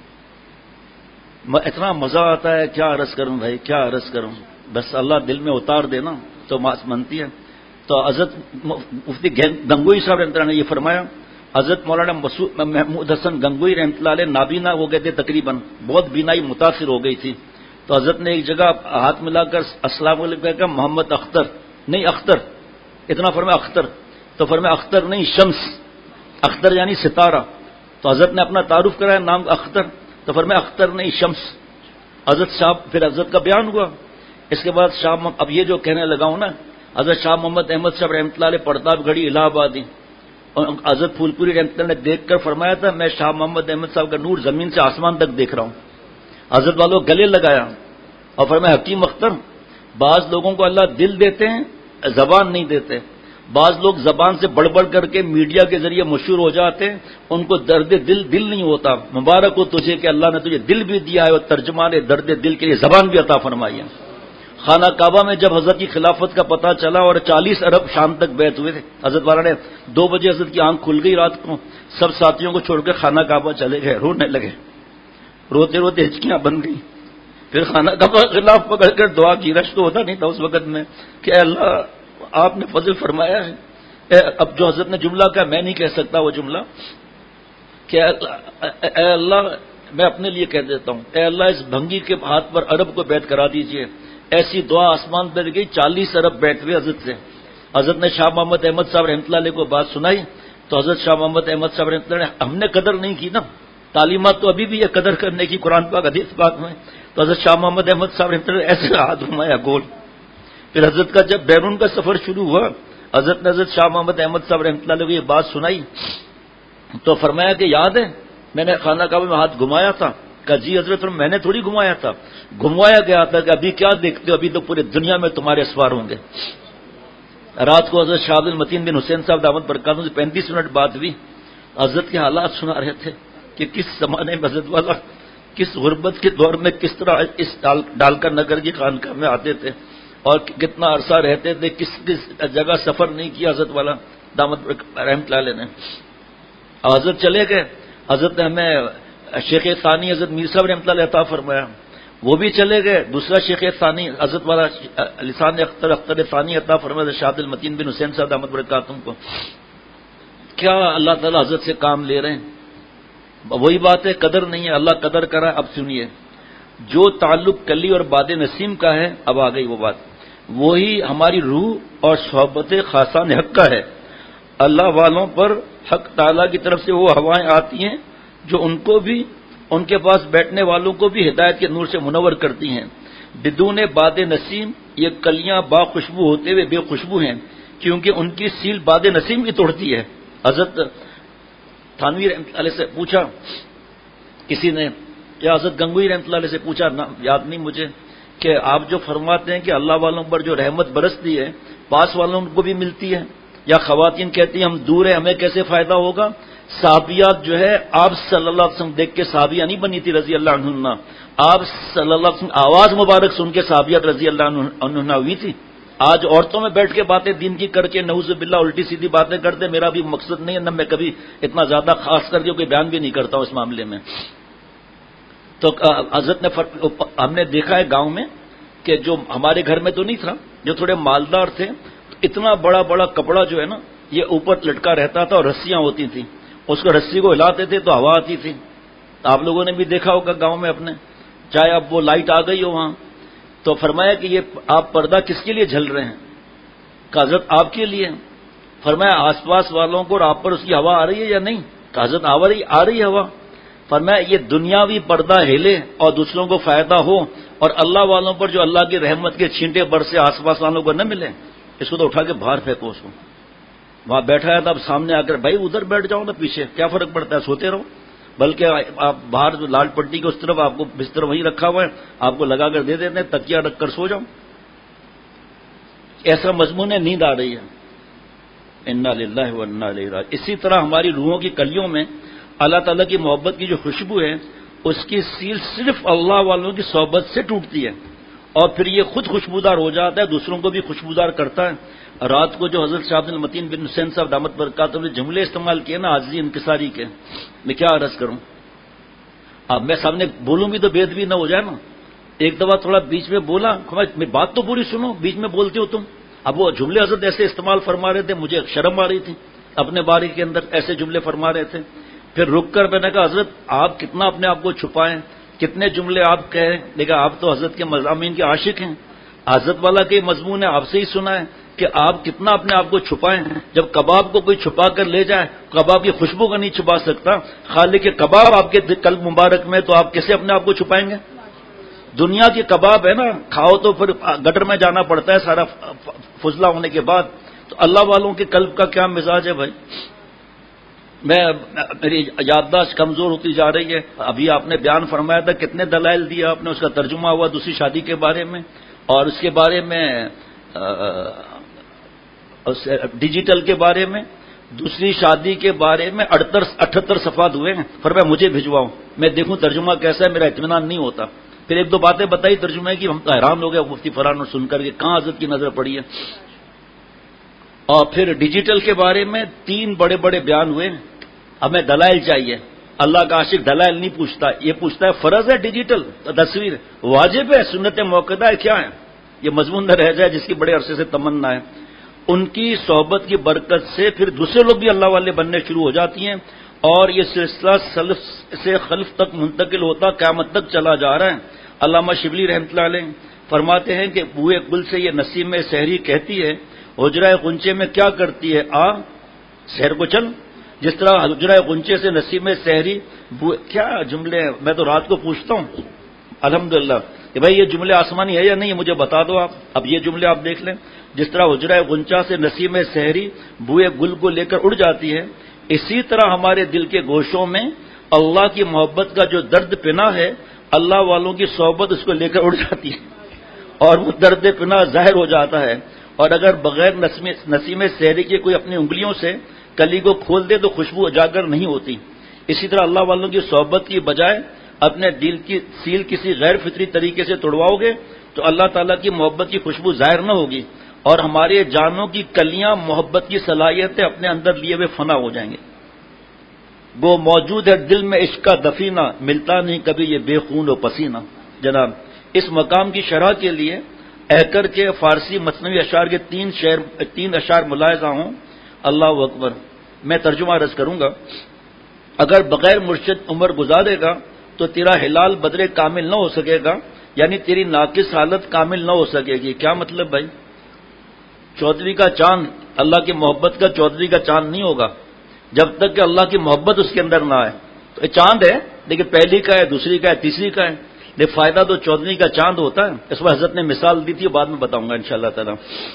اتنا مزہ آتا ہے, کیا عرض کروں بھائی, کیا عرض کروں, بس اللہ دل میں اتار دینا تو ماس بنتی ہے. تو حضرت مفتی گنگوئی صاحب رحمۃ اللہ نے یہ فرمایا, حضرت مولانا محمود حسن گنگوئی رحمۃ اللہ علیہ نابینا ہو گئے تھے, تقریباً بہت بینائی متاثر ہو گئی تھی. تو حضرت نے ایک جگہ ہاتھ ملا کر السلام علیکم کہا, محمد اختر نہیں اختر, اتنا فرمایا اختر. تو فرمایا اختر نہیں شمس, اختر یعنی ستارہ. تو حضرت نے اپنا تعارف کرایا نام اختر, تو فرمایا اختر نہیں شمس. حضرت صاحب پھر حضرت کا بیان ہوا. اس کے بعد شاہ اب یہ جو کہنے لگا ہوں نا, حضرت شاہ محمد احمد صاحب رحمۃ اللہ علیہ پرتاب گڑھی الہ آبادی, اور حضرت پھول پوری رحمۃ اللہ نے دیکھ کر فرمایا تھا میں شاہ محمد احمد صاحب کا نور زمین سے آسمان تک دیکھ رہا ہوں. حضرت والوں گلے لگایا اور فرمایا حکیم اختر, بعض لوگوں کو اللہ دل دیتے ہیں زبان نہیں دیتے. بعض لوگ زبان سے بڑھ بڑھ کر کے میڈیا کے ذریعے مشہور ہو جاتے ہیں, ان کو درد دل نہیں ہوتا. مبارک ہو تجھے کہ اللہ نے تجھے دل بھی دیا ہے اور ترجمان درد دل کے لیے زبان بھی عطا فرمائی ہے. خانہ کعبہ میں جب حضرت کی خلافت کا پتہ چلا اور 40 ارب شام تک بیت ہوئے تھے, حضرت والا نے 2 بجے حضرت کی آنکھ کھل گئی رات کو, سب ساتھیوں کو چھوڑ کے خانہ کعبہ چلے گئے, رونے لگے, روتے روتے ہچکیاں بن گئی. پھر خانہ کعبہ کے خلاف پکڑ کر دعا کی. رش تو ہوتا نہیں تھا اس وقت میں کہ اے اللہ آپ نے فضل فرمایا ہے. اب جو حضرت نے جملہ کہا میں نہیں کہہ سکتا وہ جملہ, کہ اے اللہ میں اپنے لیے کہہ دیتا ہوں, اے اللہ اس بھنگی کے ہاتھ پر عرب کو بیعت کرا دیجئے. ایسی دعا آسمان پر گئی, 40 ارب بیٹھ ہوئے حضرت سے. حضرت نے شاہ محمد احمد صاحب رحمۃ اللہ علیہ کو بات سنائی, تو حضرت شاہ محمد احمد صاحب رحمۃ اللہ نے, ہم نے قدر نہیں کی نا, تعلیمات تو ابھی بھی ہے قدر کرنے کی قرآن پاک حدیث پاک میں. تو حضرت شاہ محمد احمد صاحب رحمۃ اللہ نے ایسے ہاتھ گھمایا گول. پھر حضرت کا جب بیرون کا سفر شروع ہوا, حضرت نے حضرت شاہ محمد احمد صاحب رحمۃ اللہ علیہ کو یہ بات سنائی, تو فرمایا کہ یاد ہے میں نے خانہ کعبہ میں ہاتھ گھمایا تھا. کہا جی حضرت میں نے تھوڑی گھمایا تھا, گھموایا گیا تھا کہ ابھی کیا دیکھتے ہو, ابھی تو پورے دنیا میں تمہارے اسوار ہوں گے. رات کو حضرت شاہ عبد المتین بن حسین صاحب دعوت برکاتہ سے 35 منٹ بعد بھی حضرت کے حالات سنا رہے تھے کہ کس زمانے میں حضرت والا کس غربت کے دور میں کس طرح اس ڈالکا نگر کی خانقاہ میں آتے تھے اور کتنا عرصہ رہتے تھے, کس کس جگہ سفر نہیں کیا حضرت والا دامت رحمۃ اللہ علیہ نے. حضرت چلے گئے, حضرت نے ہمیں شیخ ثانی حضرت میر صاحب رحمۃ اللہ عطا فرمایا, وہ بھی چلے گئے. دوسرا شیخ ثانی حضرت والا لسان اختر ثانی عطا فرمایا شاہ عبد المتین بن حسین صاحب دامت برکاتہم کو. کیا اللہ تعالیٰ حضرت سے کام لے رہے ہیں. وہی بات ہے, قدر نہیں ہے, اللہ قدر کرا. اب سنیے, جو تعلق کلی اور باد نسیم کا ہے, اب آ گئی وہ بات, وہی ہماری روح اور صحبت خاصان حق کا ہے. اللہ والوں پر حق تعالیٰ کی طرف سے وہ ہوائیں آتی ہیں جو ان کو بھی ان کے پاس بیٹھنے والوں کو بھی ہدایت کے نور سے منور کرتی ہیں. بدون باد نسیم یہ کلیاں با خوشبو ہوتے ہوئے بے خوشبو ہیں, کیونکہ ان کی سیل باد نسیم بھی توڑتی ہے. حضرت تھانوی رحمۃ اللہ علیہ سے پوچھا کسی نے, یا حضرت گنگوئی رحمۃ اللہ علیہ سے پوچھا, یاد نہیں مجھے, کہ آپ جو فرماتے ہیں کہ اللہ والوں پر جو رحمت برستی ہے پاس والوں کو بھی ملتی ہے, یا خواتین کہتی ہیں ہم دور ہیں ہمیں کیسے فائدہ ہوگا. صحابیات جو ہے آپ صلی اللہ علیہ وسلم دیکھ کے صحابیہ نہیں بنی تھی رضی اللہ عنہ, آپ صلی اللہ علیہ وسلم آواز مبارک سن کے صحابیات رضی اللہ عنہ ہوئی تھی. آج عورتوں میں بیٹھ کے باتیں دین کی کر کے نعوذ باللہ الٹی سیدھی باتیں کرتے, میرا بھی مقصد نہیں ہے, نہ میں کبھی اتنا زیادہ خاص کر کے کوئی بیان بھی نہیں کرتا ہوں اس معاملے میں. تو حضرت نے ہم نے دیکھا ہے گاؤں میں کہ جو ہمارے گھر میں تو نہیں تھا, جو تھوڑے مالدار تھے, اتنا بڑا بڑا کپڑا جو ہے نا یہ اوپر لٹکا رہتا تھا اور رسیاں ہوتی تھیں, اس کو رسی کو ہلاتے تھے تو ہوا آتی تھی. آپ لوگوں نے بھی دیکھا ہوگا گاؤں میں اپنے, چاہے اب وہ لائٹ آ گئی ہو وہاں. تو فرمایا کہ یہ آپ پردہ کس کے لیے جھل رہے ہیں. کہ حضرت آپ کے لیے. فرمایا آس پاس والوں کو اور آپ پر اس کی ہوا آ رہی ہے یا نہیں. کہ حضرت آ رہی ہوا. فرمایا یہ دنیاوی پردہ ہلے اور دوسروں کو فائدہ ہو, اور اللہ والوں پر جو اللہ کی رحمت کے چھینٹے برسے آس پاس والوں کو نہ ملے, اس کو تو اٹھا کے باہر پھینکو. اس کو وہاں بیٹھا ہے تھا, اب سامنے آ کر بھائی ادھر بیٹھ جاؤ نا پیچھے, کیا فرق پڑتا ہے, سوتے رہو. بلکہ آپ باہر جو لال پٹی کے اس طرف آپ کو بستر وہیں رکھا ہوا ہے, آپ کو لگا کر دے دیتے ہیں, تکیہ رکھ کر سو جاؤ. ایسا مضمون ہے, نیند آ رہی ہے. انا للہ و انا الیہ راجعون. اسی طرح ہماری روحوں کی کلیوں میں اللہ تعالیٰ کی محبت کی جو خوشبو ہے اس کی سیل صرف اللہ والوں کی صحبت سے ٹوٹتی ہے، اور پھر یہ خود خوشبودار ہو جاتا ہے، دوسروں کو بھی خوشبودار کرتا ہے۔ رات کو جو حضرت شاہ عبد المتین بن حسین صاحب دامت برکاتہ نے جملے استعمال کیے نا عاجزی انکساری کے، میں کیا عرض کروں؟ اب میں سامنے بولوں بھی تو بے ادبی نہ ہو جائے نا۔ ایک دفعہ تھوڑا بیچ میں بولا، میں بات تو پوری سنو، بیچ میں بولتے ہو تم۔ اب وہ جملے حضرت ایسے استعمال فرما رہے تھے، مجھے شرم آ رہی تھی، اپنے بارے کے اندر ایسے جملے فرما رہے تھے۔ پھر رک کر میں نے کہا حضرت آپ کتنا اپنے آپ کو چھپائیں، کتنے جملے آپ کہیں، لیکن آپ تو حضرت کے مضامین کے عاشق ہیں، حضرت والا کے مضمون ہے، آپ سے ہی سنا ہے کہ آپ کتنا اپنے آپ کو چھپائیں۔ جب کباب کو کوئی چھپا کر لے جائے، کباب کی خوشبو کا نہیں چھپا سکتا، خالق کے کباب آپ کے قلب مبارک میں، تو آپ کیسے اپنے آپ کو چھپائیں گے؟ دنیا کی کباب ہے نا، کھاؤ تو پھر گٹر میں جانا پڑتا ہے سارا فضلہ ہونے کے بعد، تو اللہ والوں کے قلب کا کیا مزاج ہے بھائی؟ میری یادداشت کمزور ہوتی جا رہی ہے۔ ابھی آپ نے بیان فرمایا تھا، کتنے دلائل دیا آپ نے، اس کا ترجمہ ہوا دوسری شادی کے بارے میں، اور اس کے بارے میں ڈیجیٹل کے بارے میں، دوسری شادی کے بارے میں 78 صفحات ہوئے ہیں۔ فرمایا مجھے بھجواؤ، میں دیکھوں ترجمہ کیسا ہے، میرا اطمینان نہیں ہوتا۔ پھر ایک دو باتیں بتائی ترجمے کی، ہم تو حیران ہو گئے مفتی فرحان سن کر کے، کہاں حضرت کی نظر پڑی ہے۔ اور پھر ڈیجیٹل کے بارے میں 3 بڑے بڑے بیان ہوئے۔ ہمیں دلائل چاہیے، اللہ کا عاشق دلائل نہیں پوچھتا، یہ پوچھتا ہے فرض ہے ڈیجیٹل تصویر، واجب ہے، سنت موقدہ ہے، کیا ہے؟ یہ مضمون نہ رہ جائے جس کی بڑے عرصے سے تمنا ہے۔ ان کی صحبت کی برکت سے پھر دوسرے لوگ بھی اللہ والے بننے شروع ہو جاتی ہیں، اور یہ سلسلہ سلف سے خلف تک منتقل ہوتا قیامت تک چلا جا رہا ہے۔ علامہ شبلی رحمۃ اللہ علیہ فرماتے ہیں کہ بوئے گل سے یہ نسیم سحری کہتی ہے، حجرہ غنچے میں کیا کرتی ہے، آ سحر کو چل۔ جس طرح حجرہ غنچے سے نسیم سحری، کیا جملے ہیں، میں تو رات کو پوچھتا ہوں الحمدللہ کہ بھائی یہ جملے آسمانی ہے یا نہیں، مجھے بتا دو آپ۔ اب یہ جملے آپ دیکھ لیں، جس طرح حجرہ غنچہ سے نسیم سحری بوئے گل کو لے کر اڑ جاتی ہے، اسی طرح ہمارے دل کے گوشوں میں اللہ کی محبت کا جو درد پناہ ہے، اللہ والوں کی صحبت اس کو لے کر اڑ جاتی ہے، اور وہ درد پناہ ظاہر ہو جاتا ہے۔ اور اگر بغیر نسیم سحری کے کوئی اپنی انگلیوں سے کلی کو کھول دے تو خوشبو اجاگر نہیں ہوتی۔ اسی طرح اللہ والوں کی صحبت کی بجائے اپنے دل کی سیل کسی غیر فطری طریقے سے توڑواؤ گے تو اللہ تعالیٰ کی محبت کی خوشبو ظاہر نہ ہوگی، اور ہمارے جانوں کی کلیاں محبت کی صلاحیتیں اپنے اندر لیے ہوئے فنا ہو جائیں گے۔ وہ موجود ہے دل میں عشق کا دفینہ، ملتا نہیں کبھی یہ بے خون و پسینہ۔ جناب اس مقام کی شرح کے لیے احکر کے فارسی مثنوی اشعار کے 3 اشعار ملاحظہ ہوں۔ اللہ اکبر، میں ترجمہ عرض کروں گا۔ اگر بغیر مرشد عمر گزارے گا تو تیرا ہلال بدر کامل نہ ہو سکے گا، یعنی تیری ناقص حالت کامل نہ ہو سکے گی۔ کیا مطلب بھائی؟ چودھری کا چاند اللہ کی محبت کا چودھری کا چاند نہیں ہوگا جب تک کہ اللہ کی محبت اس کے اندر نہ آئے۔ تو یہ چاند ہے، لیکن پہلی کا ہے، دوسری کا ہے، تیسری کا ہے، لیکن فائدہ تو چودھری کا چاند ہوتا ہے۔ اس پر حضرت نے مثال دی تھی، بعد میں بتاؤں گا انشاءاللہ تعالی۔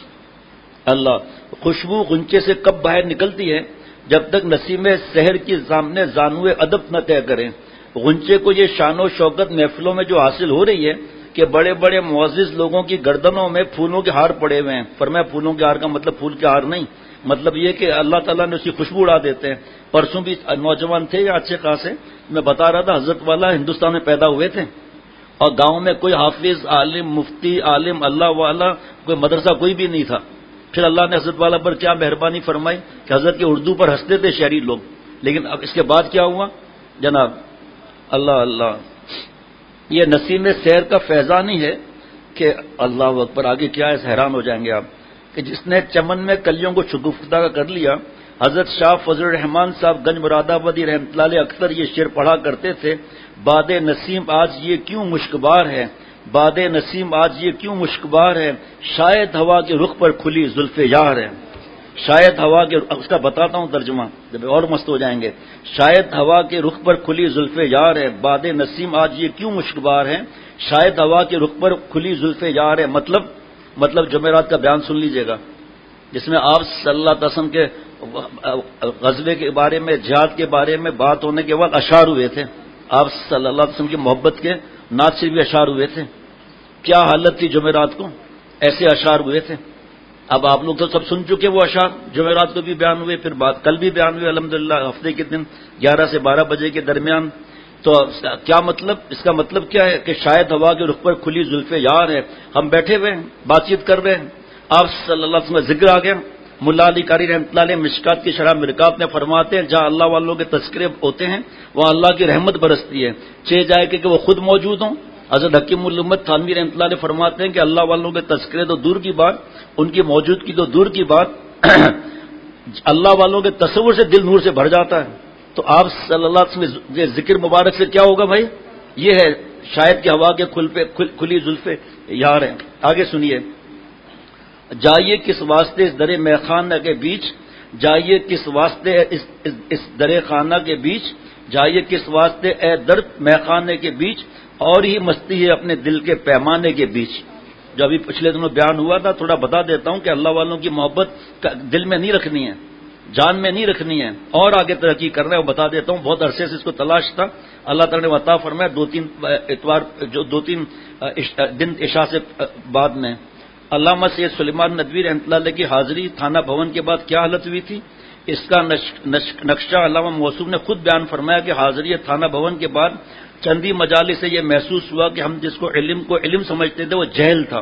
اللہ خوشبو غنچے سے کب باہر نکلتی ہے؟ جب تک نسیم سحر کی سامنے زانوے ادب نہ طے کریں۔ غنچے کو یہ شان و شوکت محفلوں میں جو حاصل ہو رہی ہے کہ بڑے بڑے معزز لوگوں کی گردنوں میں پھولوں کے ہار پڑے ہوئے ہیں۔ فرمایا پھولوں کے ہار کا مطلب پھول کے ہار نہیں، مطلب یہ کہ اللہ تعالیٰ نے اس کی خوشبو اڑا دیتے ہیں۔ پرسوں بھی نوجوان تھے یا اچھے خاصے، میں بتا رہا تھا حضرت والا ہندوستان میں پیدا ہوئے تھے، اور گاؤں میں کوئی حافظ، عالم، مفتی، عالم، اللہ والا، کوئی مدرسہ کوئی بھی نہیں تھا۔ پھر اللہ نے حضرت والا پر کیا مہربانی فرمائی کہ حضرت کی اردو پر ہنستے تھے شہری لوگ، لیکن اب اس کے بعد کیا ہوا جناب؟ اللہ اللہ، یہ نسیم سحر کا فیضان ہی ہے کہ اللہ اکبر، آگے کیا ہے حیران ہو جائیں گے آپ، کہ جس نے چمن میں کلیوں کو شگفتہ کر لیا۔ حضرت شاہ فضل الرحمان صاحب گنج مراد آبادی رحمۃ اللہ علیہ اکثر یہ شعر پڑھا کرتے تھے، باد نسیم آج یہ کیوں مشکبار ہے، باد نسیم آج یہ کیوں مشکبار ہے، شاید ہوا کے رخ پر کھلی زلف یار ہے۔ شاید ہوا کے، اس کا بتاتا ہوں ترجمہ جب اور مست ہو جائیں گے۔ شاید ہوا کے رخ پر کھلی زلف یار ہے، باد نسیم آج یہ کیوں مشکبار ہے، شاید ہوا کے رخ پر کھلی زلف یار ہے۔ مطلب جمعرات کا بیان سن لیجئے گا، جس میں آپ صلی اللہ علیہ وسلم کے غزوے کے بارے میں، جہاد کے بارے میں بات ہونے کے بعد اشعار ہوئے تھے، آپ صلی اللہ علیہ وسلم کی محبت کے نعت سے بھی اشعار ہوئے تھے۔ کیا حالت تھی جمعرات کو، ایسے اشعار ہوئے تھے۔ اب آپ لوگ تو سب سن چکے وہ اشعار، جمعرات کو بھی بیان ہوئے، پھر کل بھی بیان ہوئے الحمدللہ، ہفتے کے دن 11 سے 12 بجے کے درمیان۔ تو کیا مطلب؟ اس کا مطلب کیا ہے کہ شاید ہوا کے رخ پر کھلی زلفیں یار ہے، ہم بیٹھے ہوئے ہیں، بات چیت کر رہے ہیں، آپ صلی اللہ علیہ وسلم کا ذکر آ گیا. ملا علی قاری رحمۃ اللہ علیہ مشکات کی شرح مرکات میں فرماتے ہیں جہاں اللہ والوں کے تذکرے ہوتے ہیں وہاں اللہ کی رحمت برستی ہے، چاہے جائے کہ وہ خود موجود ہوں. حضرت حکیم الامت تھانوی رحمۃ اللہ علیہ فرماتے ہیں کہ اللہ والوں کے تذکرے تو دور کی بات، ان کی موجودگی تو دور کی بات، اللہ والوں کے تصور سے دل نور سے بھر جاتا ہے. تو آپ صلی اللہ علیہ وسلم کے ذکر مبارک سے کیا ہوگا بھائی؟ یہ ہے شاید کہ ہوا کے کھلی زلفیں یار ہیں. آگے سنیے. جائیے کس واسطے اس درے میخانہ کے بیچ، جائیے کس واسطے اس درے خانہ کے بیچ، جائیے کس واسطے اے در میخانے کے بیچ، اور ہی مستی ہے اپنے دل کے پیمانے کے بیچ. جو ابھی پچھلے دنوں بیان ہوا تھا تھوڑا بتا دیتا ہوں کہ اللہ والوں کی محبت دل میں نہیں رکھنی ہے، جان میں نہیں رکھنی ہے، اور آگے ترقی کرنا ہے. وہ بتا دیتا ہوں، بہت عرصے سے اس کو تلاش تھا، اللہ تعالیٰ نے عطا فرمایا. دو تین دن عشاء سے بعد میں علامہ سید سلیمان ندوی رحمۃ اللہ علیہ کی حاضری تھانہ بھون کے بعد کیا حالت ہوئی تھی، اس کا نقشہ علامہ موصوف نے خود بیان فرمایا کہ حاضری تھانہ بھون کے بعد چندی مجالس سے یہ محسوس ہوا کہ ہم جس کو علم سمجھتے تھے وہ جہل تھا.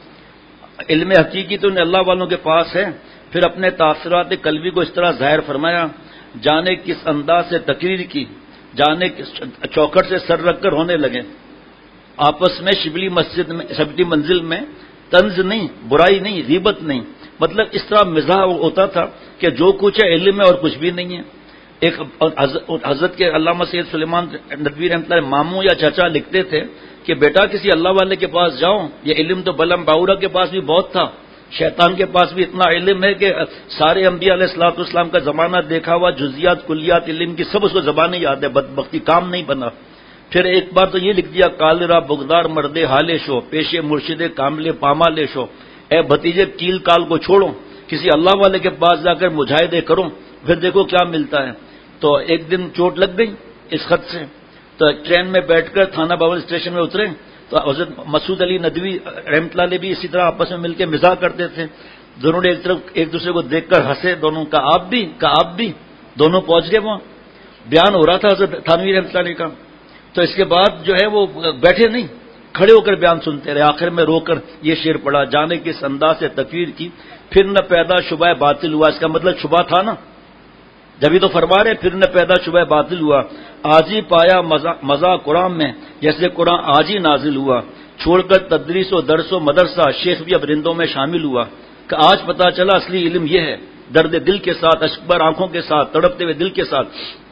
علم حقیقی تو اللہ والوں کے پاس ہے. پھر اپنے تاثرات قلبی کو اس طرح ظاہر فرمایا، جانے کس انداز سے تقریر کی، جانے چوکھٹ سے سر رکھ کر ہونے لگے. آپس میں شبلی منزل میں طنز نہیں، برائی نہیں، غیبت نہیں، مطلب اس طرح مزاح ہوتا تھا کہ جو کچھ ہے علم ہے اور کچھ بھی نہیں ہے. ایک حضرت کے علامہ سید سلیمان ندوی رحمۃ اللہ ماموں یا چچا لکھتے تھے کہ بیٹا کسی اللہ والے کے پاس جاؤ، یہ علم تو بلم باورا کے پاس بھی بہت تھا، شیطان کے پاس بھی اتنا علم ہے کہ سارے انبیاء علیہ الصلوۃ والسلام کا زمانہ دیکھا ہوا، جزیات کلیات علم کی سب اس کو زبانیں یاد ہے، بدبختی کام نہیں بنا. پھر ایک بار تو یہ لکھ دیا، کالرا بغدار مردے حالے شو، پیشے مرشد کاملے پامالے شو، اے بھتیجے کیل کال کو چھوڑو، کسی اللہ والے کے پاس جا کر مجاہدے کرو، پھر دیکھو کیا ملتا ہے. تو ایک دن چوٹ لگ گئی اس خط سے، تو ٹرین میں بیٹھ کر تھانہ بھون اسٹیشن میں اترے تو حضرت مسعود علی ندوی رحمۃ اللہ علیہ بھی اسی طرح آپس میں مل کے مزاح کرتے تھے. دونوں نے ایک دوسرے کو دیکھ کر ہنسے، دونوں کا آپ بھی دونوں پہنچ گئے. وہاں بیان ہو رہا تھا حضرت تھانوی رحمۃ اللہ علیہ کا. تو اس کے بعد جو ہے وہ بیٹھے نہیں، کھڑے ہو کر بیان سنتے رہے. آخر میں رو کر یہ شعر پڑا، جانے کس انداز سے تقریر کی، پھر نہ پیدا شبہ باطل ہوا. اس کا مطلب شبہ تھا نا، جبھی تو فرما رہے پھر نہ پیدا شبہ باطل ہوا. آج ہی پایا مزہ قرآن میں جیسے قرآن آج ہی نازل ہوا. چھوڑ کر تدریس و درس و مدرسہ شیخ بھی اب رندوں میں شامل ہوا. کہ آج پتا چلا اصلی علم یہ ہے، درد دل کے ساتھ، اشکبر آنکھوں کے ساتھ، تڑپتے ہوئے دل کے ساتھ.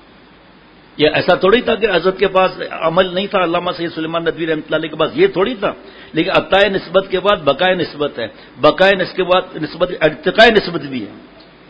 یہ ایسا تھوڑی تھا کہ حضرت کے پاس عمل نہیں تھا، علامہ سید سلیمان ندوی رحمۃ اللہ علیہ کے پاس یہ تھوڑی تھا. لیکن عطائے نسبت کے بعد بقائے نسبت ہے، بقائے کے بعد نسبت ارتقائے نسبت بھی ہے.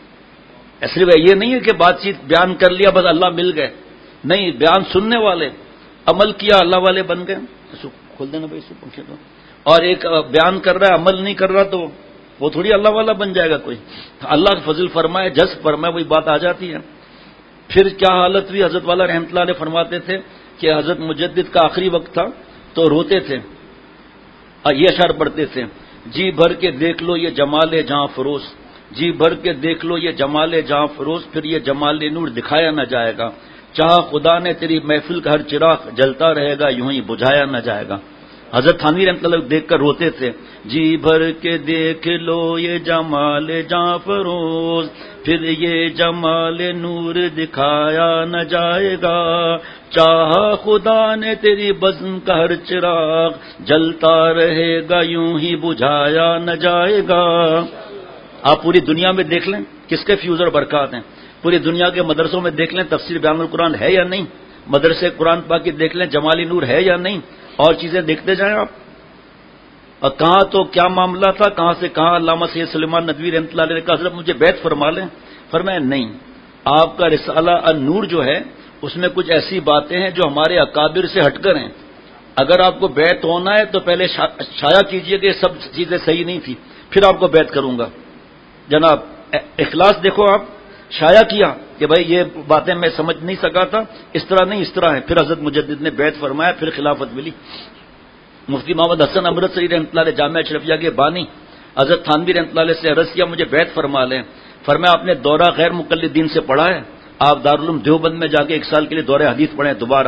صرف یہ نہیں ہے کہ بات چیت بیان کر لیا بس اللہ مل گئے، نہیں، بیان سننے والے عمل کیا اللہ والے بن گئے. کھول دینا بھائی پنکھے تو. اور ایک بیان کر رہا ہے عمل نہیں کر رہا تو وہ تھوڑی اللہ والا بن جائے گا کوئی. اللہ فضل فرمائے، جذب فرمائے، وہی بات آ جاتی ہے. پھر کیا حالت ہوئی، حضرت والا رحمۃ اللہ علیہ فرماتے تھے کہ حضرت مجدد کا آخری وقت تھا تو روتے تھے، یہ اشعار پڑھتے تھے، جی بھر کے دیکھ لو یہ جمال جہاں فروز، جی بھر کے دیکھ لو یہ جمال جہاں فروز، پھر یہ جمال نور دکھایا نہ جائے گا. چاہا خدا نے تیری محفل کا ہر چراغ جلتا رہے گا، یوں ہی بجھایا نہ جائے گا. حضرت تھانوی رحمۃ اللہ دیکھ کر روتے تھے، جی بھر کے دیکھ لو یہ جمال جہاں فروز، پھر یہ جمال نور دکھایا نہ جائے گا. چاہا خدا نے تیری بزم کا ہر چراغ جلتا رہے گا، یوں ہی بجھایا نہ جائے گا. آپ پوری دنیا میں دیکھ لیں کس کے فیوز اور برکات ہیں. پوری دنیا کے مدرسوں میں دیکھ لیں تفسیر بیان القرآن ہے یا نہیں، مدرسے قرآن پاک کی دیکھ لیں جمالی نور ہے یا نہیں، اور چیزیں دیکھتے جائیں آپ. اور کہاں تو کیا معاملہ تھا، کہاں سے کہاں علامہ سید سلیمان ندوی رحمۃ اللہ علیہ نے کہا حضرت مجھے بیعت فرما لیں. فرمایا نہیں، آپ کا رسالہ النور جو ہے اس میں کچھ ایسی باتیں ہیں جو ہمارے اکابر سے ہٹ کر ہیں. اگر آپ کو بیعت ہونا ہے تو پہلے شائع کیجئے کہ یہ سب چیزیں صحیح نہیں تھی، پھر آپ کو بیعت کروں گا. جناب اخلاص دیکھو، آپ شائع کیا کہ بھائی یہ باتیں میں سمجھ نہیں سکا تھا، اس طرح نہیں اس طرح ہے. پھر حضرت مجدد نے بیعت فرمایا، پھر خلافت ملی. مفتی محمد حسن امرتسری رحمۃ اللہ علیہ جامعہ اشرفیہ کے بانی حضرت تھانوی رحمۃ اللہ علیہ سے عرض کیا مجھے بیعت فرما لیں. فرمایا آپ نے دورہ غیر مقلدین سے پڑھا ہے، آپ دارالعلوم دیوبند میں جا کے 1 سال کے لیے دورہ حدیث پڑھیں دوبارہ.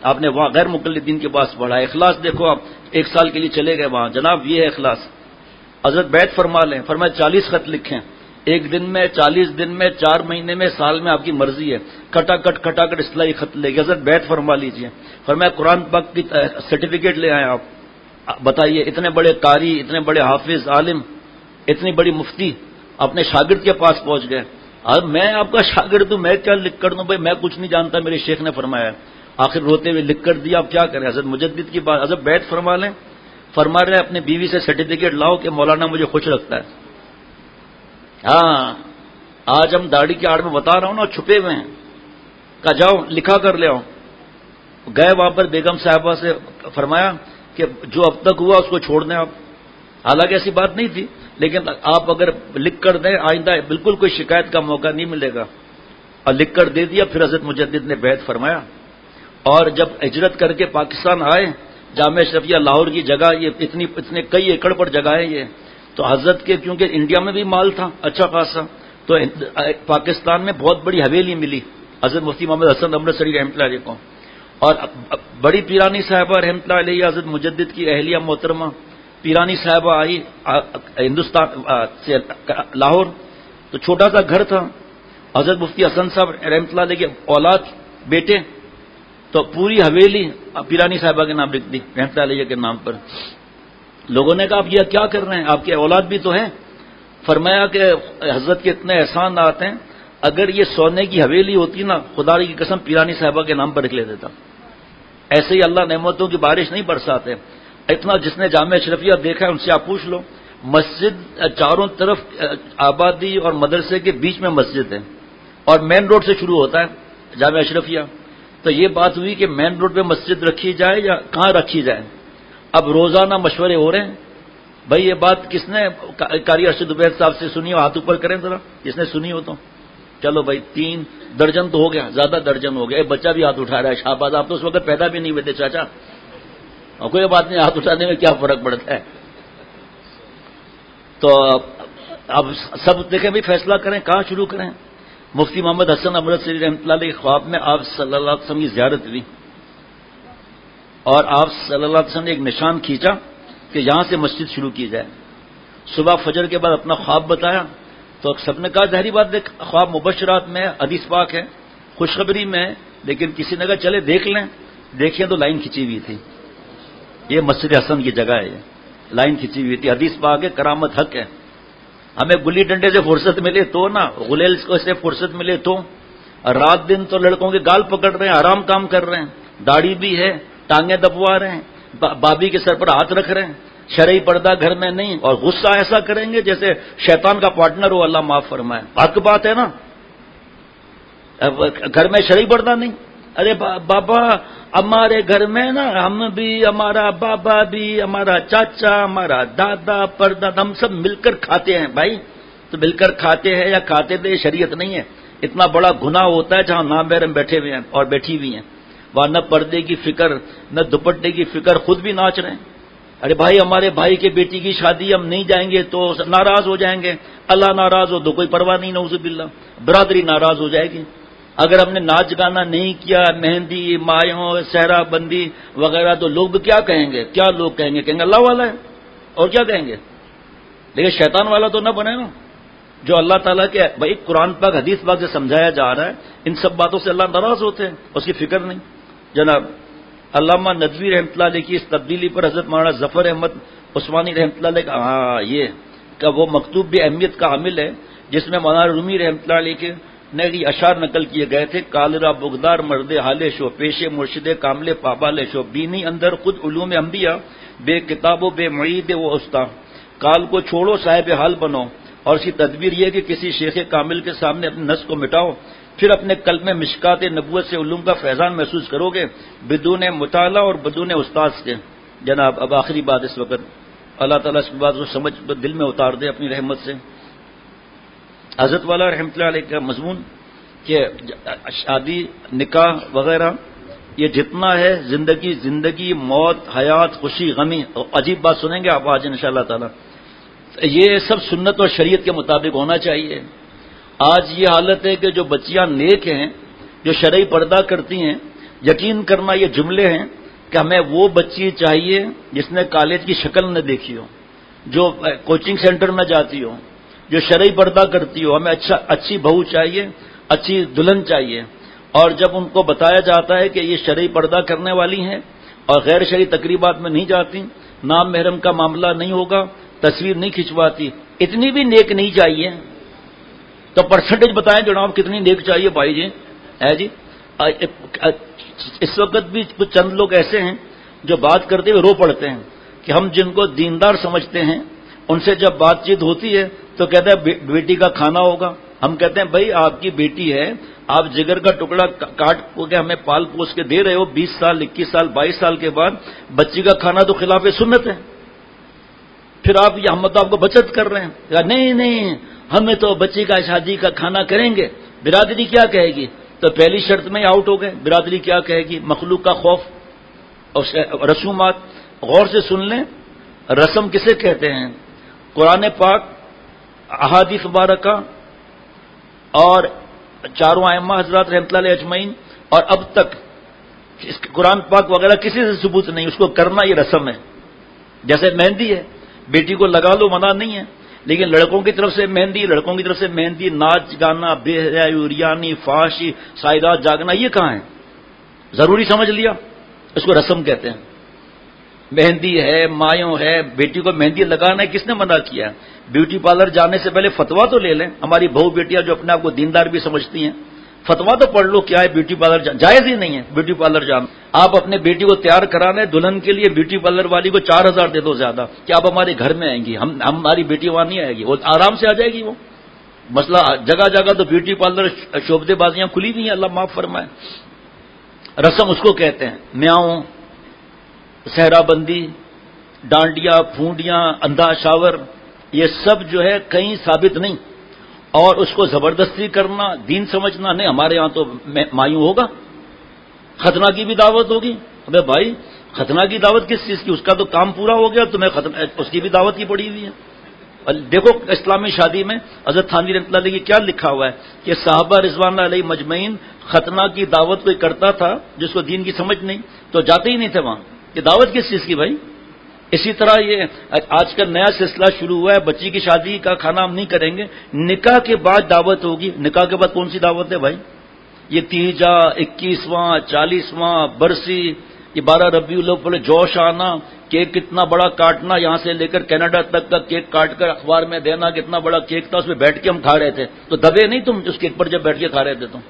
آپ نے وہاں غیر مقلدین کے پاس پڑھا. اخلاص دیکھو آپ 1 سال کے لیے چلے گئے وہاں, جناب یہ ہے اخلاص. حضرت بیعت فرما لیں, فرمایا 40 خط لکھیں, 1 دن میں, 40 دن میں, 4 مہینے میں, سال میں, آپ کی مرضی ہے. کھٹا کٹ اصلاحی خط لے کے حضرت بیعت فرما لیجئے. فرمایا قرآن پاک کی سرٹیفکیٹ لے آئے آپ, بتائیے اتنے بڑے قاری, اتنے بڑے حافظ عالم, اتنی بڑی مفتی اپنے شاگرد کے پاس پہنچ گئے. اب میں آپ کا شاگرد ہوں, میں کیا لکھ کر دوں بھائی, میں کچھ نہیں جانتا, میرے شیخ نے فرمایا. آخر روتے ہوئے لکھ کر دیا, اب کیا کریں. حضرت مجدد کی بات, حضرت بیعت فرما لیں, فرما رہے اپنے بیوی سے سرٹیفکیٹ لاؤ کہ مولانا مجھے خوش رکھتا ہے. ہاں آج ہم داڑھی کے آڑ میں بتا رہا ہوں نا, چھپے ہوئے ہیں. کہا جاؤ لکھا کر لے آؤ. گئے وہاں پر بیگم صاحبہ سے فرمایا کہ جو اب تک ہوا اس کو چھوڑ دیں آپ. حالانکہ ایسی بات نہیں تھی, لیکن آپ اگر لکھ کر دیں آئندہ بالکل کوئی شکایت کا موقع نہیں ملے گا. اور لکھ کر دے دیا. پھر حضرت مجدد نے بیعت فرمایا, اور جب ہجرت کر کے پاکستان آئے, جامع اشرفیہ لاہور کی جگہ, یہ اتنے کئی ایکڑ پر جگہ ہے یہ, تو حضرت کے کیونکہ انڈیا میں بھی مال تھا اچھا خاصا, تو پاکستان میں بہت بڑی حویلی ملی حضرت مفتی محمد حسن امرتسری رحمۃ اللہ علیہ کو. اور بڑی پیرانی صاحبہ رحمۃ اللہ علیہ حضرت مجدد کی اہلیہ محترمہ پیرانی صاحبہ آئی ہندوستان سے لاہور, تو چھوٹا سا گھر تھا. حضرت مفتی حسن صاحب رحمۃ اللہ علیہ کے اولاد بیٹے, تو پوری حویلی پیرانی صاحبہ کے نام لکھ دی رحمۃ اللہ علیہ کے نام پر. لوگوں نے کہا آپ یہ کیا کر رہے ہیں, آپ کے اولاد بھی تو ہیں. فرمایا کہ حضرت کے اتنے احسان آتے ہیں, اگر یہ سونے کی حویلی ہوتی نا, خدا کی قسم پیرانی صاحبہ کے نام پر لکھ لے دیتا. ایسے ہی اللہ نعمتوں کی بارش نہیں برساتے. اتنا جس نے جامع اشرفیہ دیکھا ہے ان سے آپ پوچھ لو, مسجد چاروں طرف آبادی اور مدرسے کے بیچ میں مسجد ہے, اور مین روڈ سے شروع ہوتا ہے جامع اشرفیہ. تو یہ بات ہوئی کہ مین روڈ پہ مسجد رکھی جائے یا کہاں رکھی جائے. اب روزانہ مشورے ہو رہے ہیں. بھائی یہ بات کس نے قاری ارشد عبید صاحب سے سنی ہو, ہاتھ اوپر کریں ذرا جس نے سنی ہو تو. چلو بھائی 3 درجن تو ہو گیا, زیادہ درجن ہو گیا. ایک بچہ بھی ہاتھ اٹھا رہا ہے, شہباز آپ تو اس وقت پیدا بھی نہیں ہوئے تھے چاچا, اور کوئی بات نہیں, ہاتھ اٹھانے میں کیا فرق پڑتا ہے. تو اب سب دیکھیں بھی فیصلہ کریں کہاں شروع کریں. مفتی محمد حسن امرتسری رحمۃ اللہ علیہ خواب میں آپ صلی اللہ علیہ وسلم کی زیارت ہوئی, اور آپ صلی اللہ علیہ وسلم نے ایک نشان کھینچا کہ یہاں سے مسجد شروع کی جائے. صبح فجر کے بعد اپنا خواب بتایا, تو سب نے کہا ظاہری بات دیکھ, خواب مبشرات میں حدیث پاک ہے, خوشخبری میں, لیکن کسی نے کہا چلے دیکھ لیں. دیکھیں تو لائن کھینچی ہوئی تھی, یہ مسجد حسن کی جگہ ہے, یہ لائن کھینچی ہوئی تھی. حدیث پاک ہے کرامت حق ہے. ہمیں گلی ڈنڈے سے فرصت ملے تو نا, غلیل سے فرصت ملے تو. رات دن تو لڑکوں کے گال پکڑ رہے ہیں, آرام کام کر رہے ہیں, داڑھی بھی ہے, ٹانگیں دبوا رہے ہیں, بابی کے سر پر ہاتھ رکھ رہے ہیں, شرعی پردہ گھر میں نہیں, اور غصہ ایسا کریں گے جیسے شیطان کا پارٹنر ہو, اللہ معاف فرمائے. حق بات ہے نا, گھر میں شرعی پردہ نہیں. ارے بابا ہمارے گھر میں نا, ہم بھی, ہمارا بابا بھی, ہمارا چاچا, ہمارا دادا پردادا, ہم سب مل کر کھاتے ہیں. بھائی تو مل کر کھاتے ہیں یا کھاتے تھے, شریعت نہیں ہے. اتنا بڑا گناہ ہوتا ہے جہاں نامحرم بیٹھے ہوئے ہیں اور بیٹھی ہوئی ہیں, وہاں نہ پردے کی فکر نہ دوپٹے کی فکر, خود بھی ناچ رہے ہیں. ارے بھائی ہمارے بھائی کے بیٹی کی شادی ہم نہیں جائیں گے تو ناراض ہو جائیں گے. اللہ ناراض ہو تو کوئی پرواہ نہیں, نعوذ باللہ, برادری ناراض ہو جائے گی. اگر ہم نے ناچ گانا نہیں کیا, مہندی, مایوں, صحرا بندی وغیرہ, تو لوگ کیا کہیں گے, کیا لوگ کہیں گے, کہیں گے اللہ والا ہے, اور کیا کہیں گے. لیکن شیطان والا تو نہ بنے نا, جو اللہ تعالیٰ کے بھائی قرآن پاک حدیث پاک سے سمجھایا جا رہا ہے, ان سب باتوں سے اللہ ناراض ہوتے ہیں, اس کی فکر نہیں. جناب علامہ ندوی رحمۃ اللہ علیہ کی اس تبدیلی پر حضرت مولانا ظفر احمد عثمانی رحمۃ اللہ علیہ کا ہاں یہ کہ وہ مکتوب بھی اہمیت کا حامل ہے, جس میں مولانا رومی رحمۃ اللہ علیہ کے نے یہ اشعار نقل کیے گئے تھے. کالرا بغدار مرد حال شو, پیش مرشد کامل پابال شو, بینی اندر خود علوم انبیاء, بے کتاب و بے معید و استا. کال کو چھوڑو صاحب حال بنو, اور اس کی تدبیر یہ کہ کسی شیخ کامل کے سامنے اپنے نفس کو مٹاؤ, پھر اپنے قلب میں مشکات نبوت سے علوم کا فیضان محسوس کرو گے بدون مطالعہ اور بدون استاذ کے. جناب اب آخری بات اس وقت, اللہ تعالیٰ اس کی بات کو سمجھ دل میں اتار دے اپنی رحمت سے. حضرت والا رحمۃ اللہ علیہ کا مضمون کہ شادی نکاح وغیرہ یہ جتنا ہے, زندگی موت حیات خوشی غمی, عجیب بات سنیں گے آپ آج انشاءاللہ تعالی, یہ سب سنت اور شریعت کے مطابق ہونا چاہیے. آج یہ حالت ہے کہ جو بچیاں نیک ہیں, جو شرعی پردہ کرتی ہیں, یقین کرنا یہ جملے ہیں کہ ہمیں وہ بچی چاہیے جس نے کالج کی شکل نہ دیکھی ہو، جو کوچنگ سینٹر میں جاتی ہو، جو شرعی پردہ کرتی ہو. ہمیں اچھی بہو چاہیے، اچھی دلہن چاہیے. اور جب ان کو بتایا جاتا ہے کہ یہ شرعی پردہ کرنے والی ہیں اور غیر شرعی تقریبات میں نہیں جاتی، نام محرم کا معاملہ نہیں ہوگا، تصویر نہیں کھنچواتی، اتنی بھی نیک نہیں چاہیے. تو پرسنٹیج بتائیں جناب کتنی نیک چاہیے بھائی جی؟ ہے جی. اس وقت بھی کچھ چند لوگ ایسے ہیں جو بات کرتے ہوئے رو پڑتے ہیں کہ ہم جن کو دیندار سمجھتے ہیں ان سے جب بات چیت ہوتی ہے تو کہتے ہیں بیٹی کا کھانا ہوگا. ہم کہتے ہیں بھائی آپ کی بیٹی ہے، آپ جگر کا ٹکڑا کاٹ کے ہمیں پال پوس کے دے رہے ہو، 20 سال 21 سال 22 سال کے بعد بچی کا کھانا تو خلاف سنت ہے. پھر ہم تو آپ کو بچت کر رہے ہیں. نہیں ہمیں تو بچی کا شادی کا کھانا کریں گے. برادری کیا کہے گی؟ تو پہلی شرط میں آؤٹ ہو گئے. برادری کیا کہے گی؟ مخلوق کا خوف. اور رسومات غور سے سن لیں، رسم کسے کہتے ہیں؟ قرآن پاک، احادیث مبارکہ اور چاروں ائمہ حضرات رحمۃ اللہ علیہ اجمعین، اور اب تک قرآن پاک وغیرہ کسی سے ثبوت نہیں. اس کو کرنا یہ رسم ہے. جیسے مہندی ہے، بیٹی کو لگا لو منع نہیں ہے، لیکن لڑکوں کی طرف سے مہندی، لڑکوں کی طرف سے مہندی، ناچ گانا، بے حیائی، عریانی، فحاشی، سائرات جاگنا، یہ کہاں ہے؟ ضروری سمجھ لیا، اس کو رسم کہتے ہیں. مہندی ہے، مایوں ہے، بیٹی کو مہندی لگانا ہے، کس نے منع کیا ہے؟ بیوٹی پارلر جانے سے پہلے فتوا تو لے لیں. ہماری بہو بیٹیاں جو اپنے آپ کو دیندار بھی سمجھتی ہیں، فتوا تو پڑھ لو کیا ہے بیوٹی پارلر جائز ہی نہیں ہے بیوٹی پارلر جانا. آپ اپنے بیٹی کو تیار کرانے دلہن کے لیے بیوٹی پارلر والی کو 4000 دے دو زیادہ کہ آپ ہمارے گھر میں آئیں گی، ہماری بیٹی وہاں نہیں آئے گی، وہ آرام سے آ جائے گی. وہ مسئلہ جگہ جگہ تو بیوٹی پارلر شعبدے بازیاں کھلی ہوئی ہیں، اللہ معاف فرمائے. رسم اس کو کہتے ہیں. میاؤں، صحرا بندی، ڈانڈیاں، پھونڈیاں، اندھا شاور، یہ سب جو ہے کہیں ثابت نہیں. اور اس کو زبردستی کرنا، دین سمجھنا نہیں. ہمارے ہاں تو مایوں ہوگا، ختنہ کی بھی دعوت ہوگی. ابے بھائی ختنہ کی دعوت کس چیز کی؟ اس کا تو کام پورا ہو گیا، تمہیں اس کی بھی دعوت کی پڑی ہوئی ہے. دیکھو اسلامی شادی میں حضرت تھانوی رحمۃ اللہ علیہ کی کیا لکھا ہوا ہے کہ صحابہ رضوان اللہ علیہ مجمعین ختنہ کی دعوت کوئی کرتا تھا جس کو دین کی سمجھ نہیں تو جاتے ہی نہیں تھے وہاں. یہ دعوت کس چیز کی بھائی؟ اسی طرح یہ آج کل نیا سلسلہ شروع ہوا ہے، بچی کی شادی کا کھانا ہم نہیں کریں گے، نکاح کے بعد دعوت ہوگی. نکاح کے بعد کون سی دعوت ہے بھائی؟ یہ تیجا، 21واں، 40واں برسی، یہ 12 ربیع الاول، جوش آنا، کیک کتنا بڑا کاٹنا، یہاں سے لے کر کینیڈا تک کا کیک کاٹ کر اخبار میں دینا، کتنا بڑا کیک تھا، اس میں بیٹھ کے ہم کھا رہے تھے. تو دبے نہیں تم اس کیک پر جب بیٹھ کے کھا رہے تھے تم؟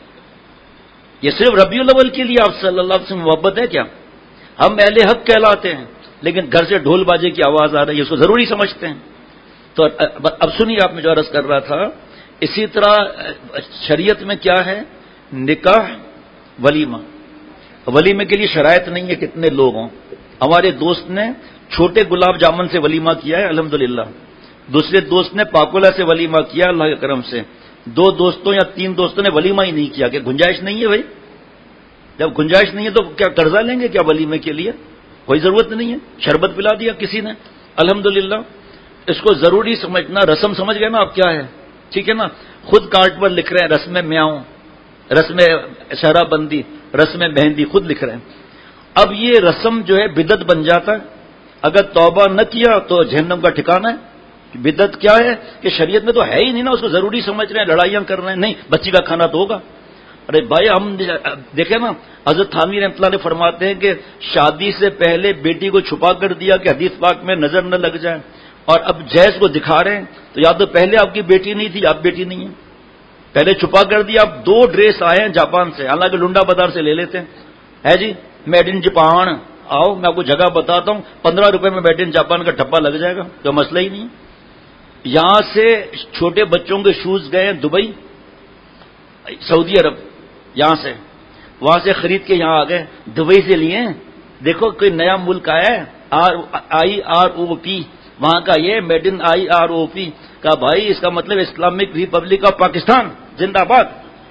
یہ صرف ربیع الاول کے لیے آپ صلی اللہ علیہ وسلم محبت ہے کیا؟ ہم اہل حق کہلاتے ہیں لیکن گھر سے ڈھول باجے کی آواز آ رہی ہے، اس کو ضروری سمجھتے ہیں. تو اب سنیے، آپ میں جو عرض کر رہا تھا، اسی طرح شریعت میں کیا ہے؟ نکاح، ولیمہ. ولیمے کے لیے شرائط نہیں ہے کتنے لوگ ہوں. ہمارے دوست نے چھوٹے گلاب جامن سے ولیمہ کیا ہے الحمدللہ، دوسرے دوست نے پاکولا سے ولیمہ کیا اللہ کے کرم سے، 2 دوستوں یا 3 دوستوں نے ولیمہ ہی نہیں کیا. کہ گنجائش نہیں ہے بھائی؟ جب گنجائش نہیں ہے تو کیا قرضہ لیں گے کیا ولیمے کے لیے؟ کوئی ضرورت نہیں ہے. شربت پلا دیا کسی نے الحمدللہ. اس کو ضروری سمجھنا. رسم سمجھ گئے نا آپ کیا ہے؟ ٹھیک ہے نا. خود کارڈ پر لکھ رہے ہیں رسم میاؤں، رسم شہرا بندی، رسم مہندی، خود لکھ رہے ہیں. اب یہ رسم جو ہے بدعت بن جاتا ہے. اگر توبہ نہ کیا تو جہنم کا ٹھکانہ ہے. بدعت کیا ہے کہ شریعت میں تو ہے ہی نہیں نا، اس کو ضروری سمجھ رہے ہیں، لڑائیاں کر رہے ہیں. نہیں، بچی کا کھانا تو ہوگا. ارے بھائی ہم دیکھیں نا، حضرت تھانوی رحمۃ اللہ علیہ فرماتے ہیں کہ شادی سے پہلے بیٹی کو چھپا کر دیا کہ حدیث پاک میں نظر نہ لگ جائے، اور اب جہیز کو دکھا رہے ہیں تو یا تو پہلے آپ کی بیٹی نہیں تھی، اب بیٹی نہیں ہے، پہلے چھپا کر دیا. اب 2 ڈریس آئے ہیں جاپان سے، حالانکہ لنڈا بازار سے لے لیتے ہیں. ہے جی میڈ ان جاپان، آؤ میں آپ کو جگہ بتاتا ہوں، 15 روپے میں میڈ ان جاپان کا ٹھپا لگ جائے گا، تو مسئلہ ہی نہیں. یہاں سے چھوٹے بچوں کے شوز گئے ہیں دبئی، سعودی عرب، یہاں سے وہاں سے خرید کے یہاں آ گئے، دبئی سے لیے. دیکھو کوئی نیا ملک آیا ہے، IROP، وہاں کا یہ میڈ ان IROP کا. بھائی اس کا مطلب اسلامک ریپبلک آف پاکستان زندہ باد.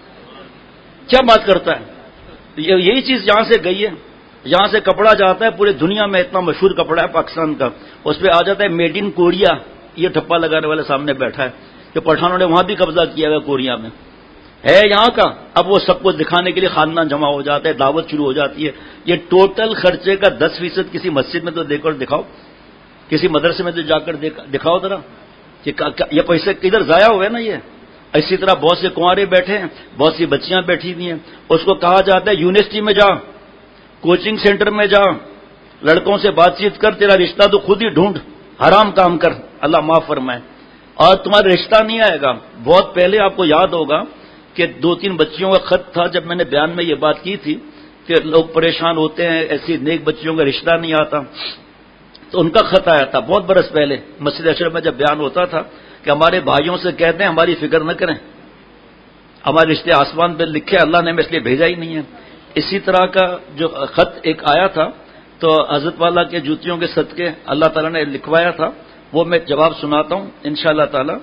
کیا بات کرتا ہے؟ یہی چیز یہاں سے گئی ہے. یہاں سے کپڑا جاتا ہے پورے دنیا میں، اتنا مشہور کپڑا ہے پاکستان کا، اس پہ آ جاتا ہے میڈ ان کوریا. یہ ٹھپا لگانے والے سامنے بیٹھا ہے کہ پٹھانوں نے وہاں بھی قبضہ کیا ہے کوریا میں. ہے یہاں کا. اب وہ سب کو دکھانے کے لیے خاندان جمع ہو جاتا ہے, دعوت شروع ہو جاتی ہے. یہ ٹوٹل خرچے کا 10% کسی مسجد میں تو دیکھ کر دکھاؤ, کسی مدرسے میں تو جا کر دکھاؤ ذرا کہ یہ پیسے کدھر ضائع ہوئے نا. یہ اسی طرح بہت سے کنوارے بیٹھے ہیں, بہت سی بچیاں بیٹھی ہوئی ہیں. اس کو کہا جاتا ہے یونیورسٹی میں جا, کوچنگ سینٹر میں جا, لڑکوں سے بات چیت کر, تیرا رشتہ تو خود ہی ڈھونڈ, حرام کام کر, اللہ معاف فرمائے, اور تمہارا رشتہ نہیں آئے گا. بہت پہلے آپ کو یاد ہوگا کہ 2-3 بچیوں کا خط تھا, جب میں نے بیان میں یہ بات کی تھی کہ لوگ پریشان ہوتے ہیں, ایسی نیک بچیوں کا رشتہ نہیں آتا, تو ان کا خط آیا تھا بہت برس پہلے. مسجد اشرف میں جب بیان ہوتا تھا کہ ہمارے بھائیوں سے کہتے ہیں ہماری فکر نہ کریں, ہمارے رشتے آسمان پہ لکھے, اللہ نے ہمیں اس لیے بھیجا ہی نہیں ہے. اسی طرح کا جو خط ایک آیا تھا, تو حضرت والا کے جوتیوں کے صدقے اللہ تعالیٰ نے لکھوایا تھا, وہ میں جواب سناتا ہوں انشاءاللہ تعالی.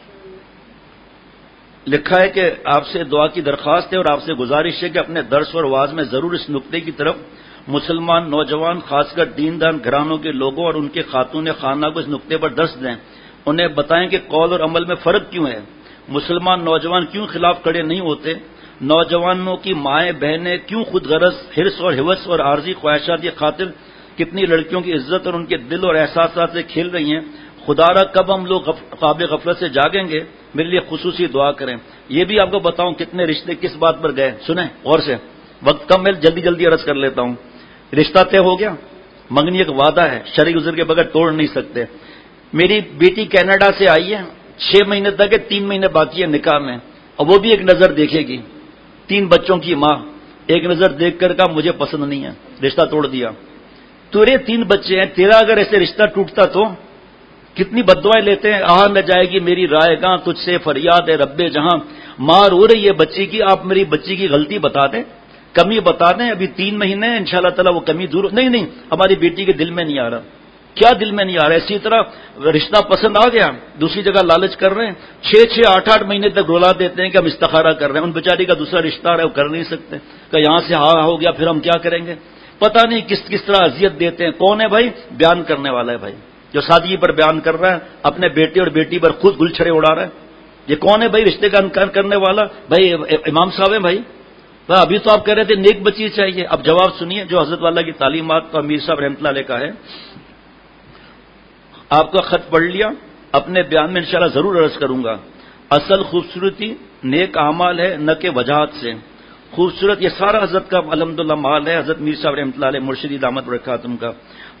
لکھا ہے کہ آپ سے دعا کی درخواست ہے اور آپ سے گزارش ہے کہ اپنے درس اور واعظ میں ضرور اس نقطے کی طرف مسلمان نوجوان, خاص کر دیندار گھرانوں کے لوگوں اور ان کے خاتون خانہ کو اس نقطے پر درس دیں. انہیں بتائیں کہ قول اور عمل میں فرق کیوں ہے, مسلمان نوجوان کیوں خلاف کھڑے نہیں ہوتے, نوجوانوں کی مائیں بہنیں کیوں خود غرض, حرص اور حوث اور عارضی خواہشات کی خاطر کتنی لڑکیوں کی عزت اور ان کے دل اور احساسات سے کھیل رہی ہیں. خدا را کب ہم لوگ خواب غفلت سے جاگیں گے, میرے لیے خصوصی دعا کریں. یہ بھی آپ کو بتاؤں کتنے رشتے کس بات پر گئے, سنیں غور سے, وقت کم ہے, جلدی عرض کر لیتا ہوں. رشتہ طے ہو گیا, منگنی ایک وعدہ ہے, شرعی عذر کے بغیر توڑ نہیں سکتے. میری بیٹی کینیڈا سے آئی ہے, 6 مہینے تک ہے, 3 مہینے باقی ہے نکاح میں, اور وہ بھی ایک نظر دیکھے گی. 3 بچوں کی ماں, ایک نظر دیکھ کر کہا مجھے پسند نہیں ہے, رشتہ توڑ دیا. تیرے 3 بچے ہیں, تیرا اگر ایسے رشتہ ٹوٹتا تو کتنی بددعائیں لیتے ہیں. آہ نہ جائے گی میری رائے گاں, تجھ سے فریاد ہے رب جہاں, مار ہو رہی ہے بچی کی, آپ میری بچی کی غلطی بتا دیں, کمی بتا دیں. ابھی 3 مہینے ہیں, انشاءاللہ تعالی وہ کمی دور. نہیں ہماری بیٹی کے دل میں نہیں آ رہا. کیا دل میں نہیں آ رہا؟ اسی طرح رشتہ پسند آ گیا, دوسری جگہ لالچ کر رہے ہیں, 6 8 مہینے تک رولا دیتے ہیں کہ ہم استخارہ کر رہے ہیں. ان بیچاری کا دوسرا رشتہ ہے, وہ کر نہیں سکتے, کہ یہاں سے ہاں ہو گیا, پھر ہم کیا کریں گے. پتہ نہیں کس طرح اذیت دیتے ہیں. کون ہے بھائی؟ بیان کرنے والا ہے بھائی, جو سادگی پر بیان کر رہا ہے, اپنے بیٹے اور بیٹی پر خود گلچھڑے اڑا رہا ہے. یہ کون ہے بھائی رشتے کا انکار کرنے والا؟ بھائی امام صاحب ہیں بھائی. ابھی تو آپ کہہ رہے تھے نیک بچی چاہیے. اب جواب سنیے جو حضرت والا کی تعلیمات کا امیر صاحب رحمۃ اللہ علیہ کا ہے. آپ کا خط پڑھ لیا, اپنے بیان میں انشاءاللہ ضرور عرض کروں گا. اصل خوبصورتی نیک اعمال ہے, نہ کہ وجاہت سے. خوبصورت یہ سارا حضرت کا الحمدللہ مال ہے, حضرت میر صاحب رحمۃ اللہ علیہ مرشدی دامت برکاتہم کا.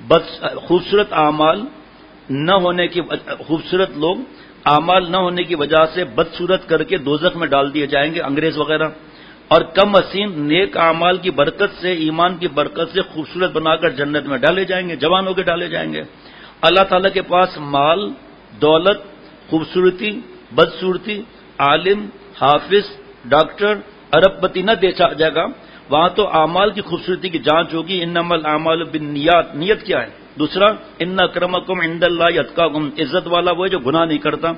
خوبصورت اعمال نہ ہونے کی, خوبصورت لوگ اعمال نہ ہونے کی وجہ سے بدصورت کر کے دوزخ میں ڈال دیے جائیں گے, انگریز وغیرہ. اور کم حسین نیک اعمال کی برکت سے, ایمان کی برکت سے خوبصورت بنا کر جنت میں ڈالے جائیں گے, جوان ہو کے ڈالے جائیں گے. اللہ تعالیٰ کے پاس مال, دولت, خوبصورتی, بدصورتی, عالم, حافظ, ڈاکٹر, ارب پتی نہ دے جائے گا. وہاں تو اعمال کی خوبصورتی کی جانچ ہوگی. انما الاعمال بالنیات, نیت کیا ہے. دوسرا ان اکرمکم عند اللہ اتقاکم, عزت والا وہ ہے جو گناہ نہیں کرتا.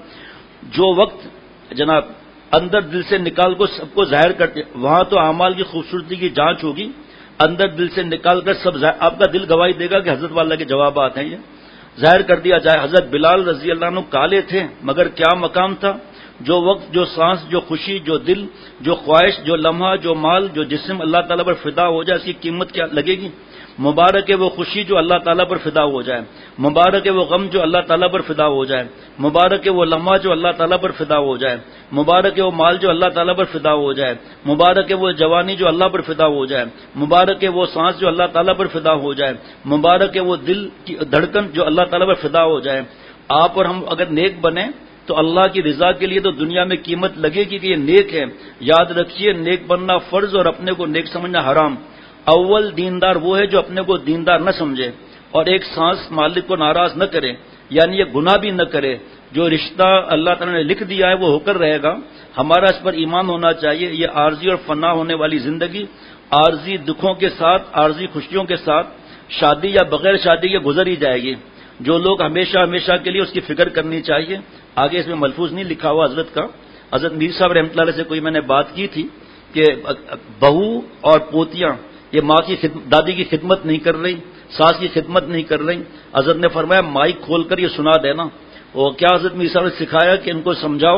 جو وقت جناب اندر دل سے نکال کو سب کو ظاہر کرتے, وہاں تو اعمال کی خوبصورتی کی جانچ ہوگی. اندر دل سے نکال کر سب آپ کا دل گواہی دے گا کہ حضرت والا کے جوابات ہیں, یہ ظاہر کر دیا جائے. حضرت بلال رضی اللہ عنہ کالے تھے مگر کیا مقام تھا. جو وقت, جو سانس, جو خوشی, جو دل, جو خواہش, جو لمحہ, جو مال, جو جسم اللہ تعالیٰ پر فدا ہو جائے, اس کی قیمت کیا لگے گی. مبارک ہے وہ خوشی جو اللہ تعالیٰ پر فدا ہو جائے, مبارک ہے وہ غم جو اللہ تعالیٰ پر فدا ہو جائے, مبارک ہے وہ لمحہ جو اللہ تعالیٰ پر فدا ہو جائے, مبارک ہے وہ مال جو اللہ تعالیٰ پر فدا ہو جائے, مبارک ہے وہ جوانی جو اللہ پر فدا ہو جائے, مبارک ہے وہ سانس جو اللہ تعالیٰ پر فدا ہو جائے, مبارک ہے وہ دل کی دھڑکن جو اللہ تعالیٰ پر فدا ہو جائے. آپ اور ہم اگر نیک بنیں تو اللہ کی رضا کے لیے تو دنیا میں قیمت لگے گی کہ یہ نیک ہے. یاد رکھیے نیک بننا فرض اور اپنے کو نیک سمجھنا حرام. اول دیندار وہ ہے جو اپنے کو دیندار نہ سمجھے اور ایک سانس مالک کو ناراض نہ کرے, یعنی یہ گناہ بھی نہ کرے. جو رشتہ اللہ تعالیٰ نے لکھ دیا ہے وہ ہو کر رہے گا. ہمارا اس پر ایمان ہونا چاہیے. یہ عارضی اور فنا ہونے والی زندگی عارضی دکھوں کے ساتھ, عارضی خوشیوں کے ساتھ, شادی یا بغیر شادی کے گزر ہی جائے گی. جو لوگ ہمیشہ کے لیے اس کی فکر کرنی چاہیے. آگے اس میں ملفوظ نہیں لکھا ہوا حضرت کا. حضرت میر صاحب رحمۃ اللہ علیہ سے کوئی میں نے بات کی تھی کہ بہو اور پوتیاں یہ ماں کی دادی کی خدمت نہیں کر رہی, ساس کی خدمت نہیں کر رہی. حضرت نے فرمایا مائک کھول کر یہ سنا دینا. وہ کیا حضرت میر صاحب نے سکھایا کہ ان کو سمجھاؤ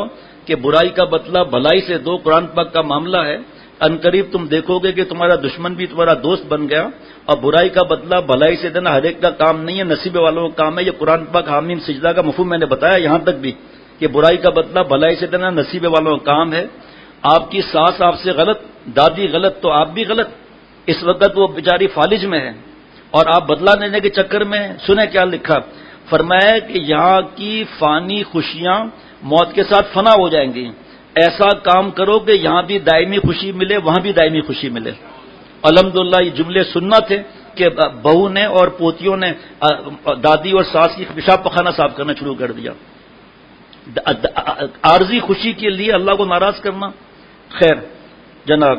کہ برائی کا بدلہ بھلائی سے دو، قرآن پاک کا معاملہ ہے، عنقریب تم دیکھو گے کہ تمہارا دشمن بھی تمہارا دوست بن گیا، اور برائی کا بدلہ بھلائی سے دینا ہر ایک کا کام نہیں ہے، نصیب والوں کا کام ہے۔ یہ قرآن پاک حامیم سجدہ کا مفہوم میں نے بتایا یہاں تک بھی کہ برائی کا بدلہ بھلائی سے دینا نصیب والوں کا کام ہے۔ آپ کی ساس آپ سے غلط، دادی غلط تو آپ بھی غلط، اس وقت وہ بیچاری فالج میں ہے اور آپ بدلہ لینے کے چکر میں ہیں۔ سنیں کیا لکھا، فرمایا کہ یہاں کی فانی خوشیاں موت کے ساتھ فنا ہو جائیں گی، ایسا کام کرو کہ یہاں بھی دائمی خوشی ملے وہاں بھی دائمی خوشی ملے۔ الحمدللہ یہ جملے سننا تھے کہ بہو نے اور پوتیوں نے دادی اور ساس کی پیشاب پخانہ صاف کرنا شروع کر دیا۔ عارضی خوشی کے لیے اللہ کو ناراض کرنا۔ خیر جناب،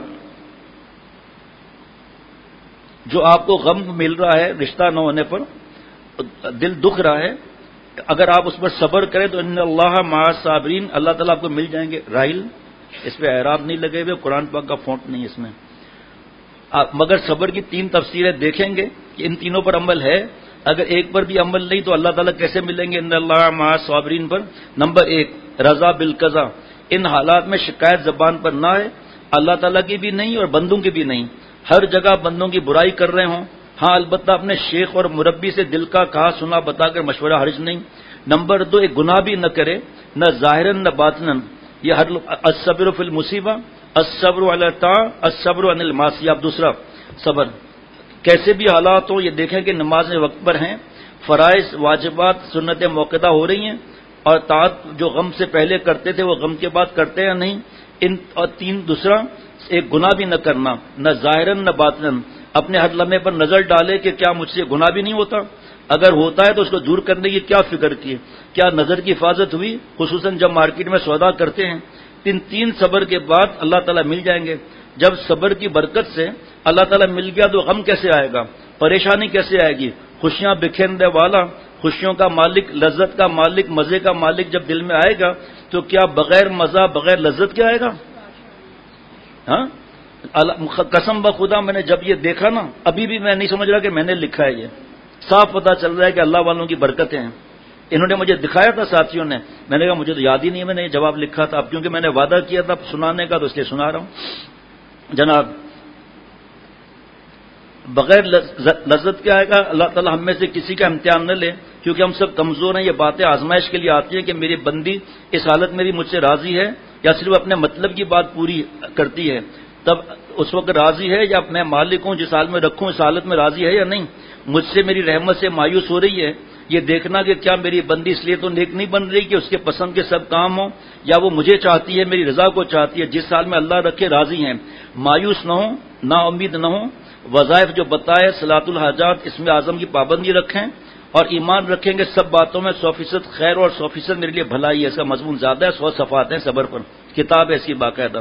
جو آپ کو غم مل رہا ہے رشتہ نہ ہونے پر، دل دکھ رہا ہے، اگر آپ اس پر صبر کریں تو ان اللہ مع الصابرین، اللہ تعالیٰ آپ کو مل جائیں گے۔ راحل اس پہ اعراب نہیں لگے ہوئے، قرآن پاک کا فونٹ نہیں اس میں، مگر صبر کی 3 تفسیریں دیکھیں گے کہ ان تینوں پر عمل ہے، اگر ایک پر بھی عمل نہیں تو اللہ تعالیٰ کیسے ملیں گے ان اللہ مع الصابرین پر۔ نمبر 1 رضا بالقضا، ان حالات میں شکایت زبان پر نہ ہے، اللہ تعالیٰ کی بھی نہیں اور بندوں کی بھی نہیں، ہر جگہ بندوں کی برائی کر رہے ہوں، ہاں البتہ اپنے شیخ اور مربی سے دل کا کہا سنا بتا کر مشورہ حرج نہیں۔ نمبر 2 ایک گناہ بھی نہ کرے، نہ ظاہراً نہ باطناً، یہ ہر الصبر فی المصیبہ، الصبر علی الطاعہ، الصبر عن المعصیہ۔ اب دوسرا صبر کیسے بھی حالات ہوں، یہ دیکھیں کہ نمازیں وقت پر ہیں، فرائض واجبات سنتیں موقعہ ہو رہی ہیں، اور طاعت جو غم سے پہلے کرتے تھے وہ غم کے بعد کرتے ہیں نہیں۔ اور 3 دوسرا ایک گناہ بھی نہ کرنا، نہ ظاہراً نہ باطناً، اپنے ہر لمحے پر نظر ڈالے کہ کیا مجھ سے گناہ بھی نہیں ہوتا، اگر ہوتا ہے تو اس کو دور کرنے کی کیا فکر کی، کیا نظر کی حفاظت ہوئی، خصوصاً جب مارکیٹ میں سودا کرتے ہیں۔ 3 صبر کے بعد اللہ تعالیٰ مل جائیں گے۔ جب صبر کی برکت سے اللہ تعالیٰ مل گیا تو غم کیسے آئے گا، پریشانی کیسے آئے گی، خوشیاں بکھیرنے والا، خوشیوں کا مالک، لذت کا مالک، مزے کا مالک جب دل میں آئے گا تو کیا بغیر مزہ بغیر لذت کیا آئے گا؟ ہاں قسم بخدا میں نے جب یہ دیکھا نا، ابھی بھی میں نہیں سمجھ رہا کہ میں نے لکھا ہے، یہ صاف پتہ چل رہا ہے کہ اللہ والوں کی برکتیں ہیں۔ انہوں نے مجھے دکھایا تھا ساتھیوں نے، میں نے کہا مجھے تو یاد ہی نہیں ہے میں نے یہ جواب لکھا تھا، اب کیونکہ میں نے وعدہ کیا تھا سنانے کا تو اس لیے سنا رہا ہوں۔ جناب بغیر لذت کیا آئے گا، اللہ تعالیٰ ہم میں سے کسی کا امتحان نہ لے، کیونکہ ہم سب کمزور ہیں، یہ باتیں آزمائش کے لیے آتی ہیں کہ میری بندی اس حالت میری مجھ سے راضی ہے یا صرف اپنے مطلب کی بات پوری کرتی ہے، تب اس وقت راضی ہے، یا میں مالک ہوں جس حال میں رکھوں اس حالت میں راضی ہے یا نہیں، مجھ سے میری رحمت سے مایوس ہو رہی ہے، یہ دیکھنا کہ کیا میری بندی اس لیے تو نیک نہیں بن رہی کہ اس کے پسند کے سب کام ہوں، یا وہ مجھے چاہتی ہے میری رضا کو چاہتی ہے، جس حال میں اللہ رکھے راضی ہیں، مایوس نہ ہوں، نا امید نہ ہوں، وظائف جو بتائے صلاۃ الحاجات اس میں اعظم کی پابندی رکھیں، اور ایمان رکھیں گے سب باتوں میں 100% خیر اور 100% میرے لیے بھلائی ہے۔ اس کا مضمون زیادہ ہے، 100 صفحات ہیں صبر پر، کتاب ہے اس کی باقاعدہ۔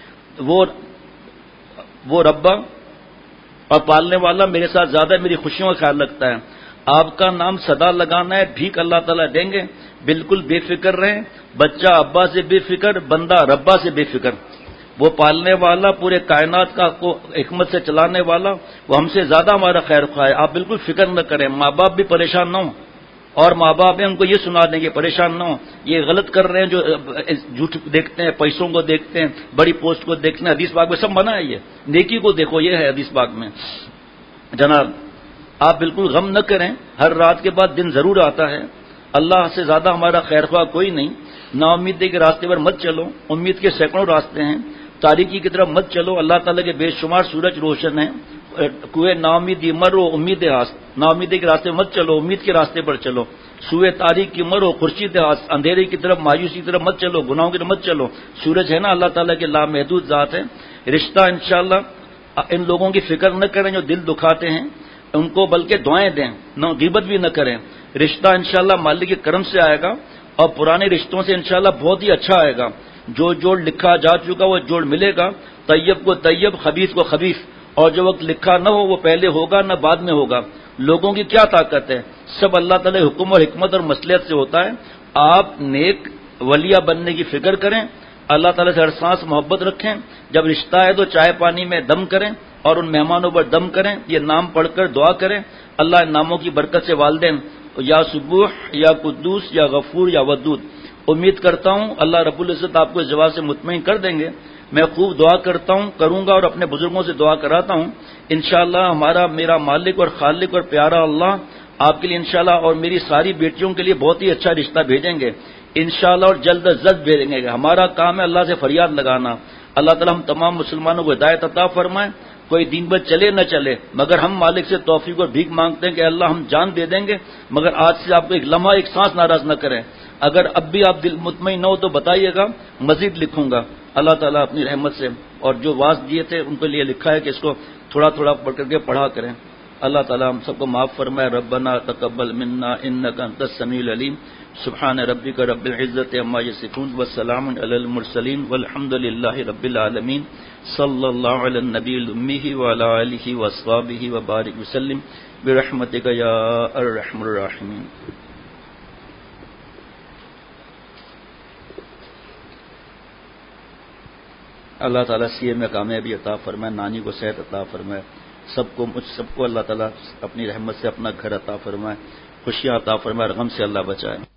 وہ ربا اور پالنے والا میرے ساتھ زیادہ میری خوشیوں کا خیال رکھتا ہے، آپ کا نام صدا لگانا ہے، بھیک اللہ تعالیٰ دیں گے، بالکل بے فکر رہیں، بچہ ابا سے بے فکر، بندہ ربا سے بے فکر، وہ پالنے والا پورے کائنات کا کو حکمت سے چلانے والا، وہ ہم سے زیادہ ہمارا خیر خواہ ہے، آپ بالکل فکر نہ کریں، ماں باپ بھی پریشان نہ ہوں، اور ماں باپ ہیں ان کو یہ سنا دیں کہ پریشان نہ ہوں، یہ غلط کر رہے ہیں جو جھوٹ دیکھتے ہیں، پیسوں کو دیکھتے ہیں، بڑی پوسٹ کو دیکھتے ہیں، حدیث پاک میں سب منع ہے، یہ نیکی کو دیکھو، یہ ہے حدیث پاک میں۔ جناب آپ بالکل غم نہ کریں، ہر رات کے بعد دن ضرور آتا ہے، اللہ سے زیادہ ہمارا خیر خواہ کوئی نہیں، نا امیدی کے راستے پر مت چلو، امید کے سینکڑوں راستے ہیں، تاریکی کی طرف مت چلو، اللہ تعالیٰ کے بے شمار سورج روشن ہیں، کوئے نا امیدی مرو امید ہاست، نا امیدی کے راستے مت چلو، امید کے راستے پر چلو، سوئے تاریک کی مرو خورشید ہاست، اندھیرے کی طرف مایوسی کی طرف مت چلو، گناہوں کی طرف مت چلو، سورج ہے نا اللہ تعالیٰ کے لامحدود ذات ہے۔ رشتہ انشاءاللہ ان لوگوں کی فکر نہ کریں جو دل دکھاتے ہیں، ان کو بلکہ دعائیں دیں، نہ غیبت بھی نہ کریں، رشتہ انشاءاللہ مالک کے کرم سے آئے گا، اور پرانے رشتوں سے انشاءاللہ بہت ہی اچھا آئے گا، جو جوڑ لکھا جا چکا وہ جوڑ ملے گا، طیب کو طیب، خبیث کو خبیث، اور جو وقت لکھا نہ ہو وہ پہلے ہوگا نہ بعد میں ہوگا، لوگوں کی کیا طاقت ہے، سب اللہ تعالی حکم اور حکمت اور مصلحت سے ہوتا ہے، آپ نیک ولیہ بننے کی فکر کریں، اللہ تعالیٰ سے ہر سانس محبت رکھیں، جب رشتہ ہے تو چائے پانی میں دم کریں اور ان مہمانوں پر دم کریں، یہ نام پڑھ کر دعا کریں، اللہ ان ناموں کی برکت سے والدین یا سبوح یا قدوس یا غفور یا ودود امید کرتا ہوں اللہ رب العزت آپ کو اس جواب سے مطمئن کر دیں گے. میں خوب دعا کروں گا اور اپنے بزرگوں سے دعا کراتا ہوں. انشاءاللہ میرا مالک اور خالق اور پیارا اللہ آپ کے لیے انشاءاللہ اور میری ساری بیٹیوں کے لیے بہت ہی اچھا رشتہ بھیجیں گے انشاءاللہ، اور جلد از جلد بھیجیں گے. ہمارا کام ہے اللہ سے فریاد لگانا. اللہ تعالیٰ ہم تمام مسلمانوں کو ہدایت عطا فرمائے. کوئی دین پر چلے نہ چلے، مگر ہم مالک سے توفیق اور بھیک مانگتے ہیں کہ اللہ ہم جان دے دیں گے، مگر آج سے آپ کو ایک لمحہ ایک سانس ناراض نہ کریں. اگر اب بھی آپ دل مطمئن نہ ہو تو بتائیے گا، مزید لکھوں گا. اللہ تعالیٰ اپنی رحمت سے، اور جو واعظ دیے تھے ان کے لیے لکھا ہے کہ اس کو تھوڑا تھوڑا پڑھ کر کے پڑھا کریں. اللہ تعالیٰ ہم سب کو معاف فرمائے. ربنا تقبل منا انک انت السمیع العلیم. سبحان ربک رب العزت عما یصفون وسلام علی المرسلین والحمد للہ رب العالمین. صلی اللہ علی النبی الامی وعلی آلہ واصحابہ وبارک وسلم برحمتک یا ارحم الراحمین. اللہ تعالیٰ سی اے میں کامیابی عطا فرمائے، نانی کو صحت عطا فرمائے، مجھ سب کو اللہ تعالیٰ اپنی رحمت سے اپنا گھر عطا فرمائے، خوشیاں عطا فرمائے اور غم سے اللہ بچائے.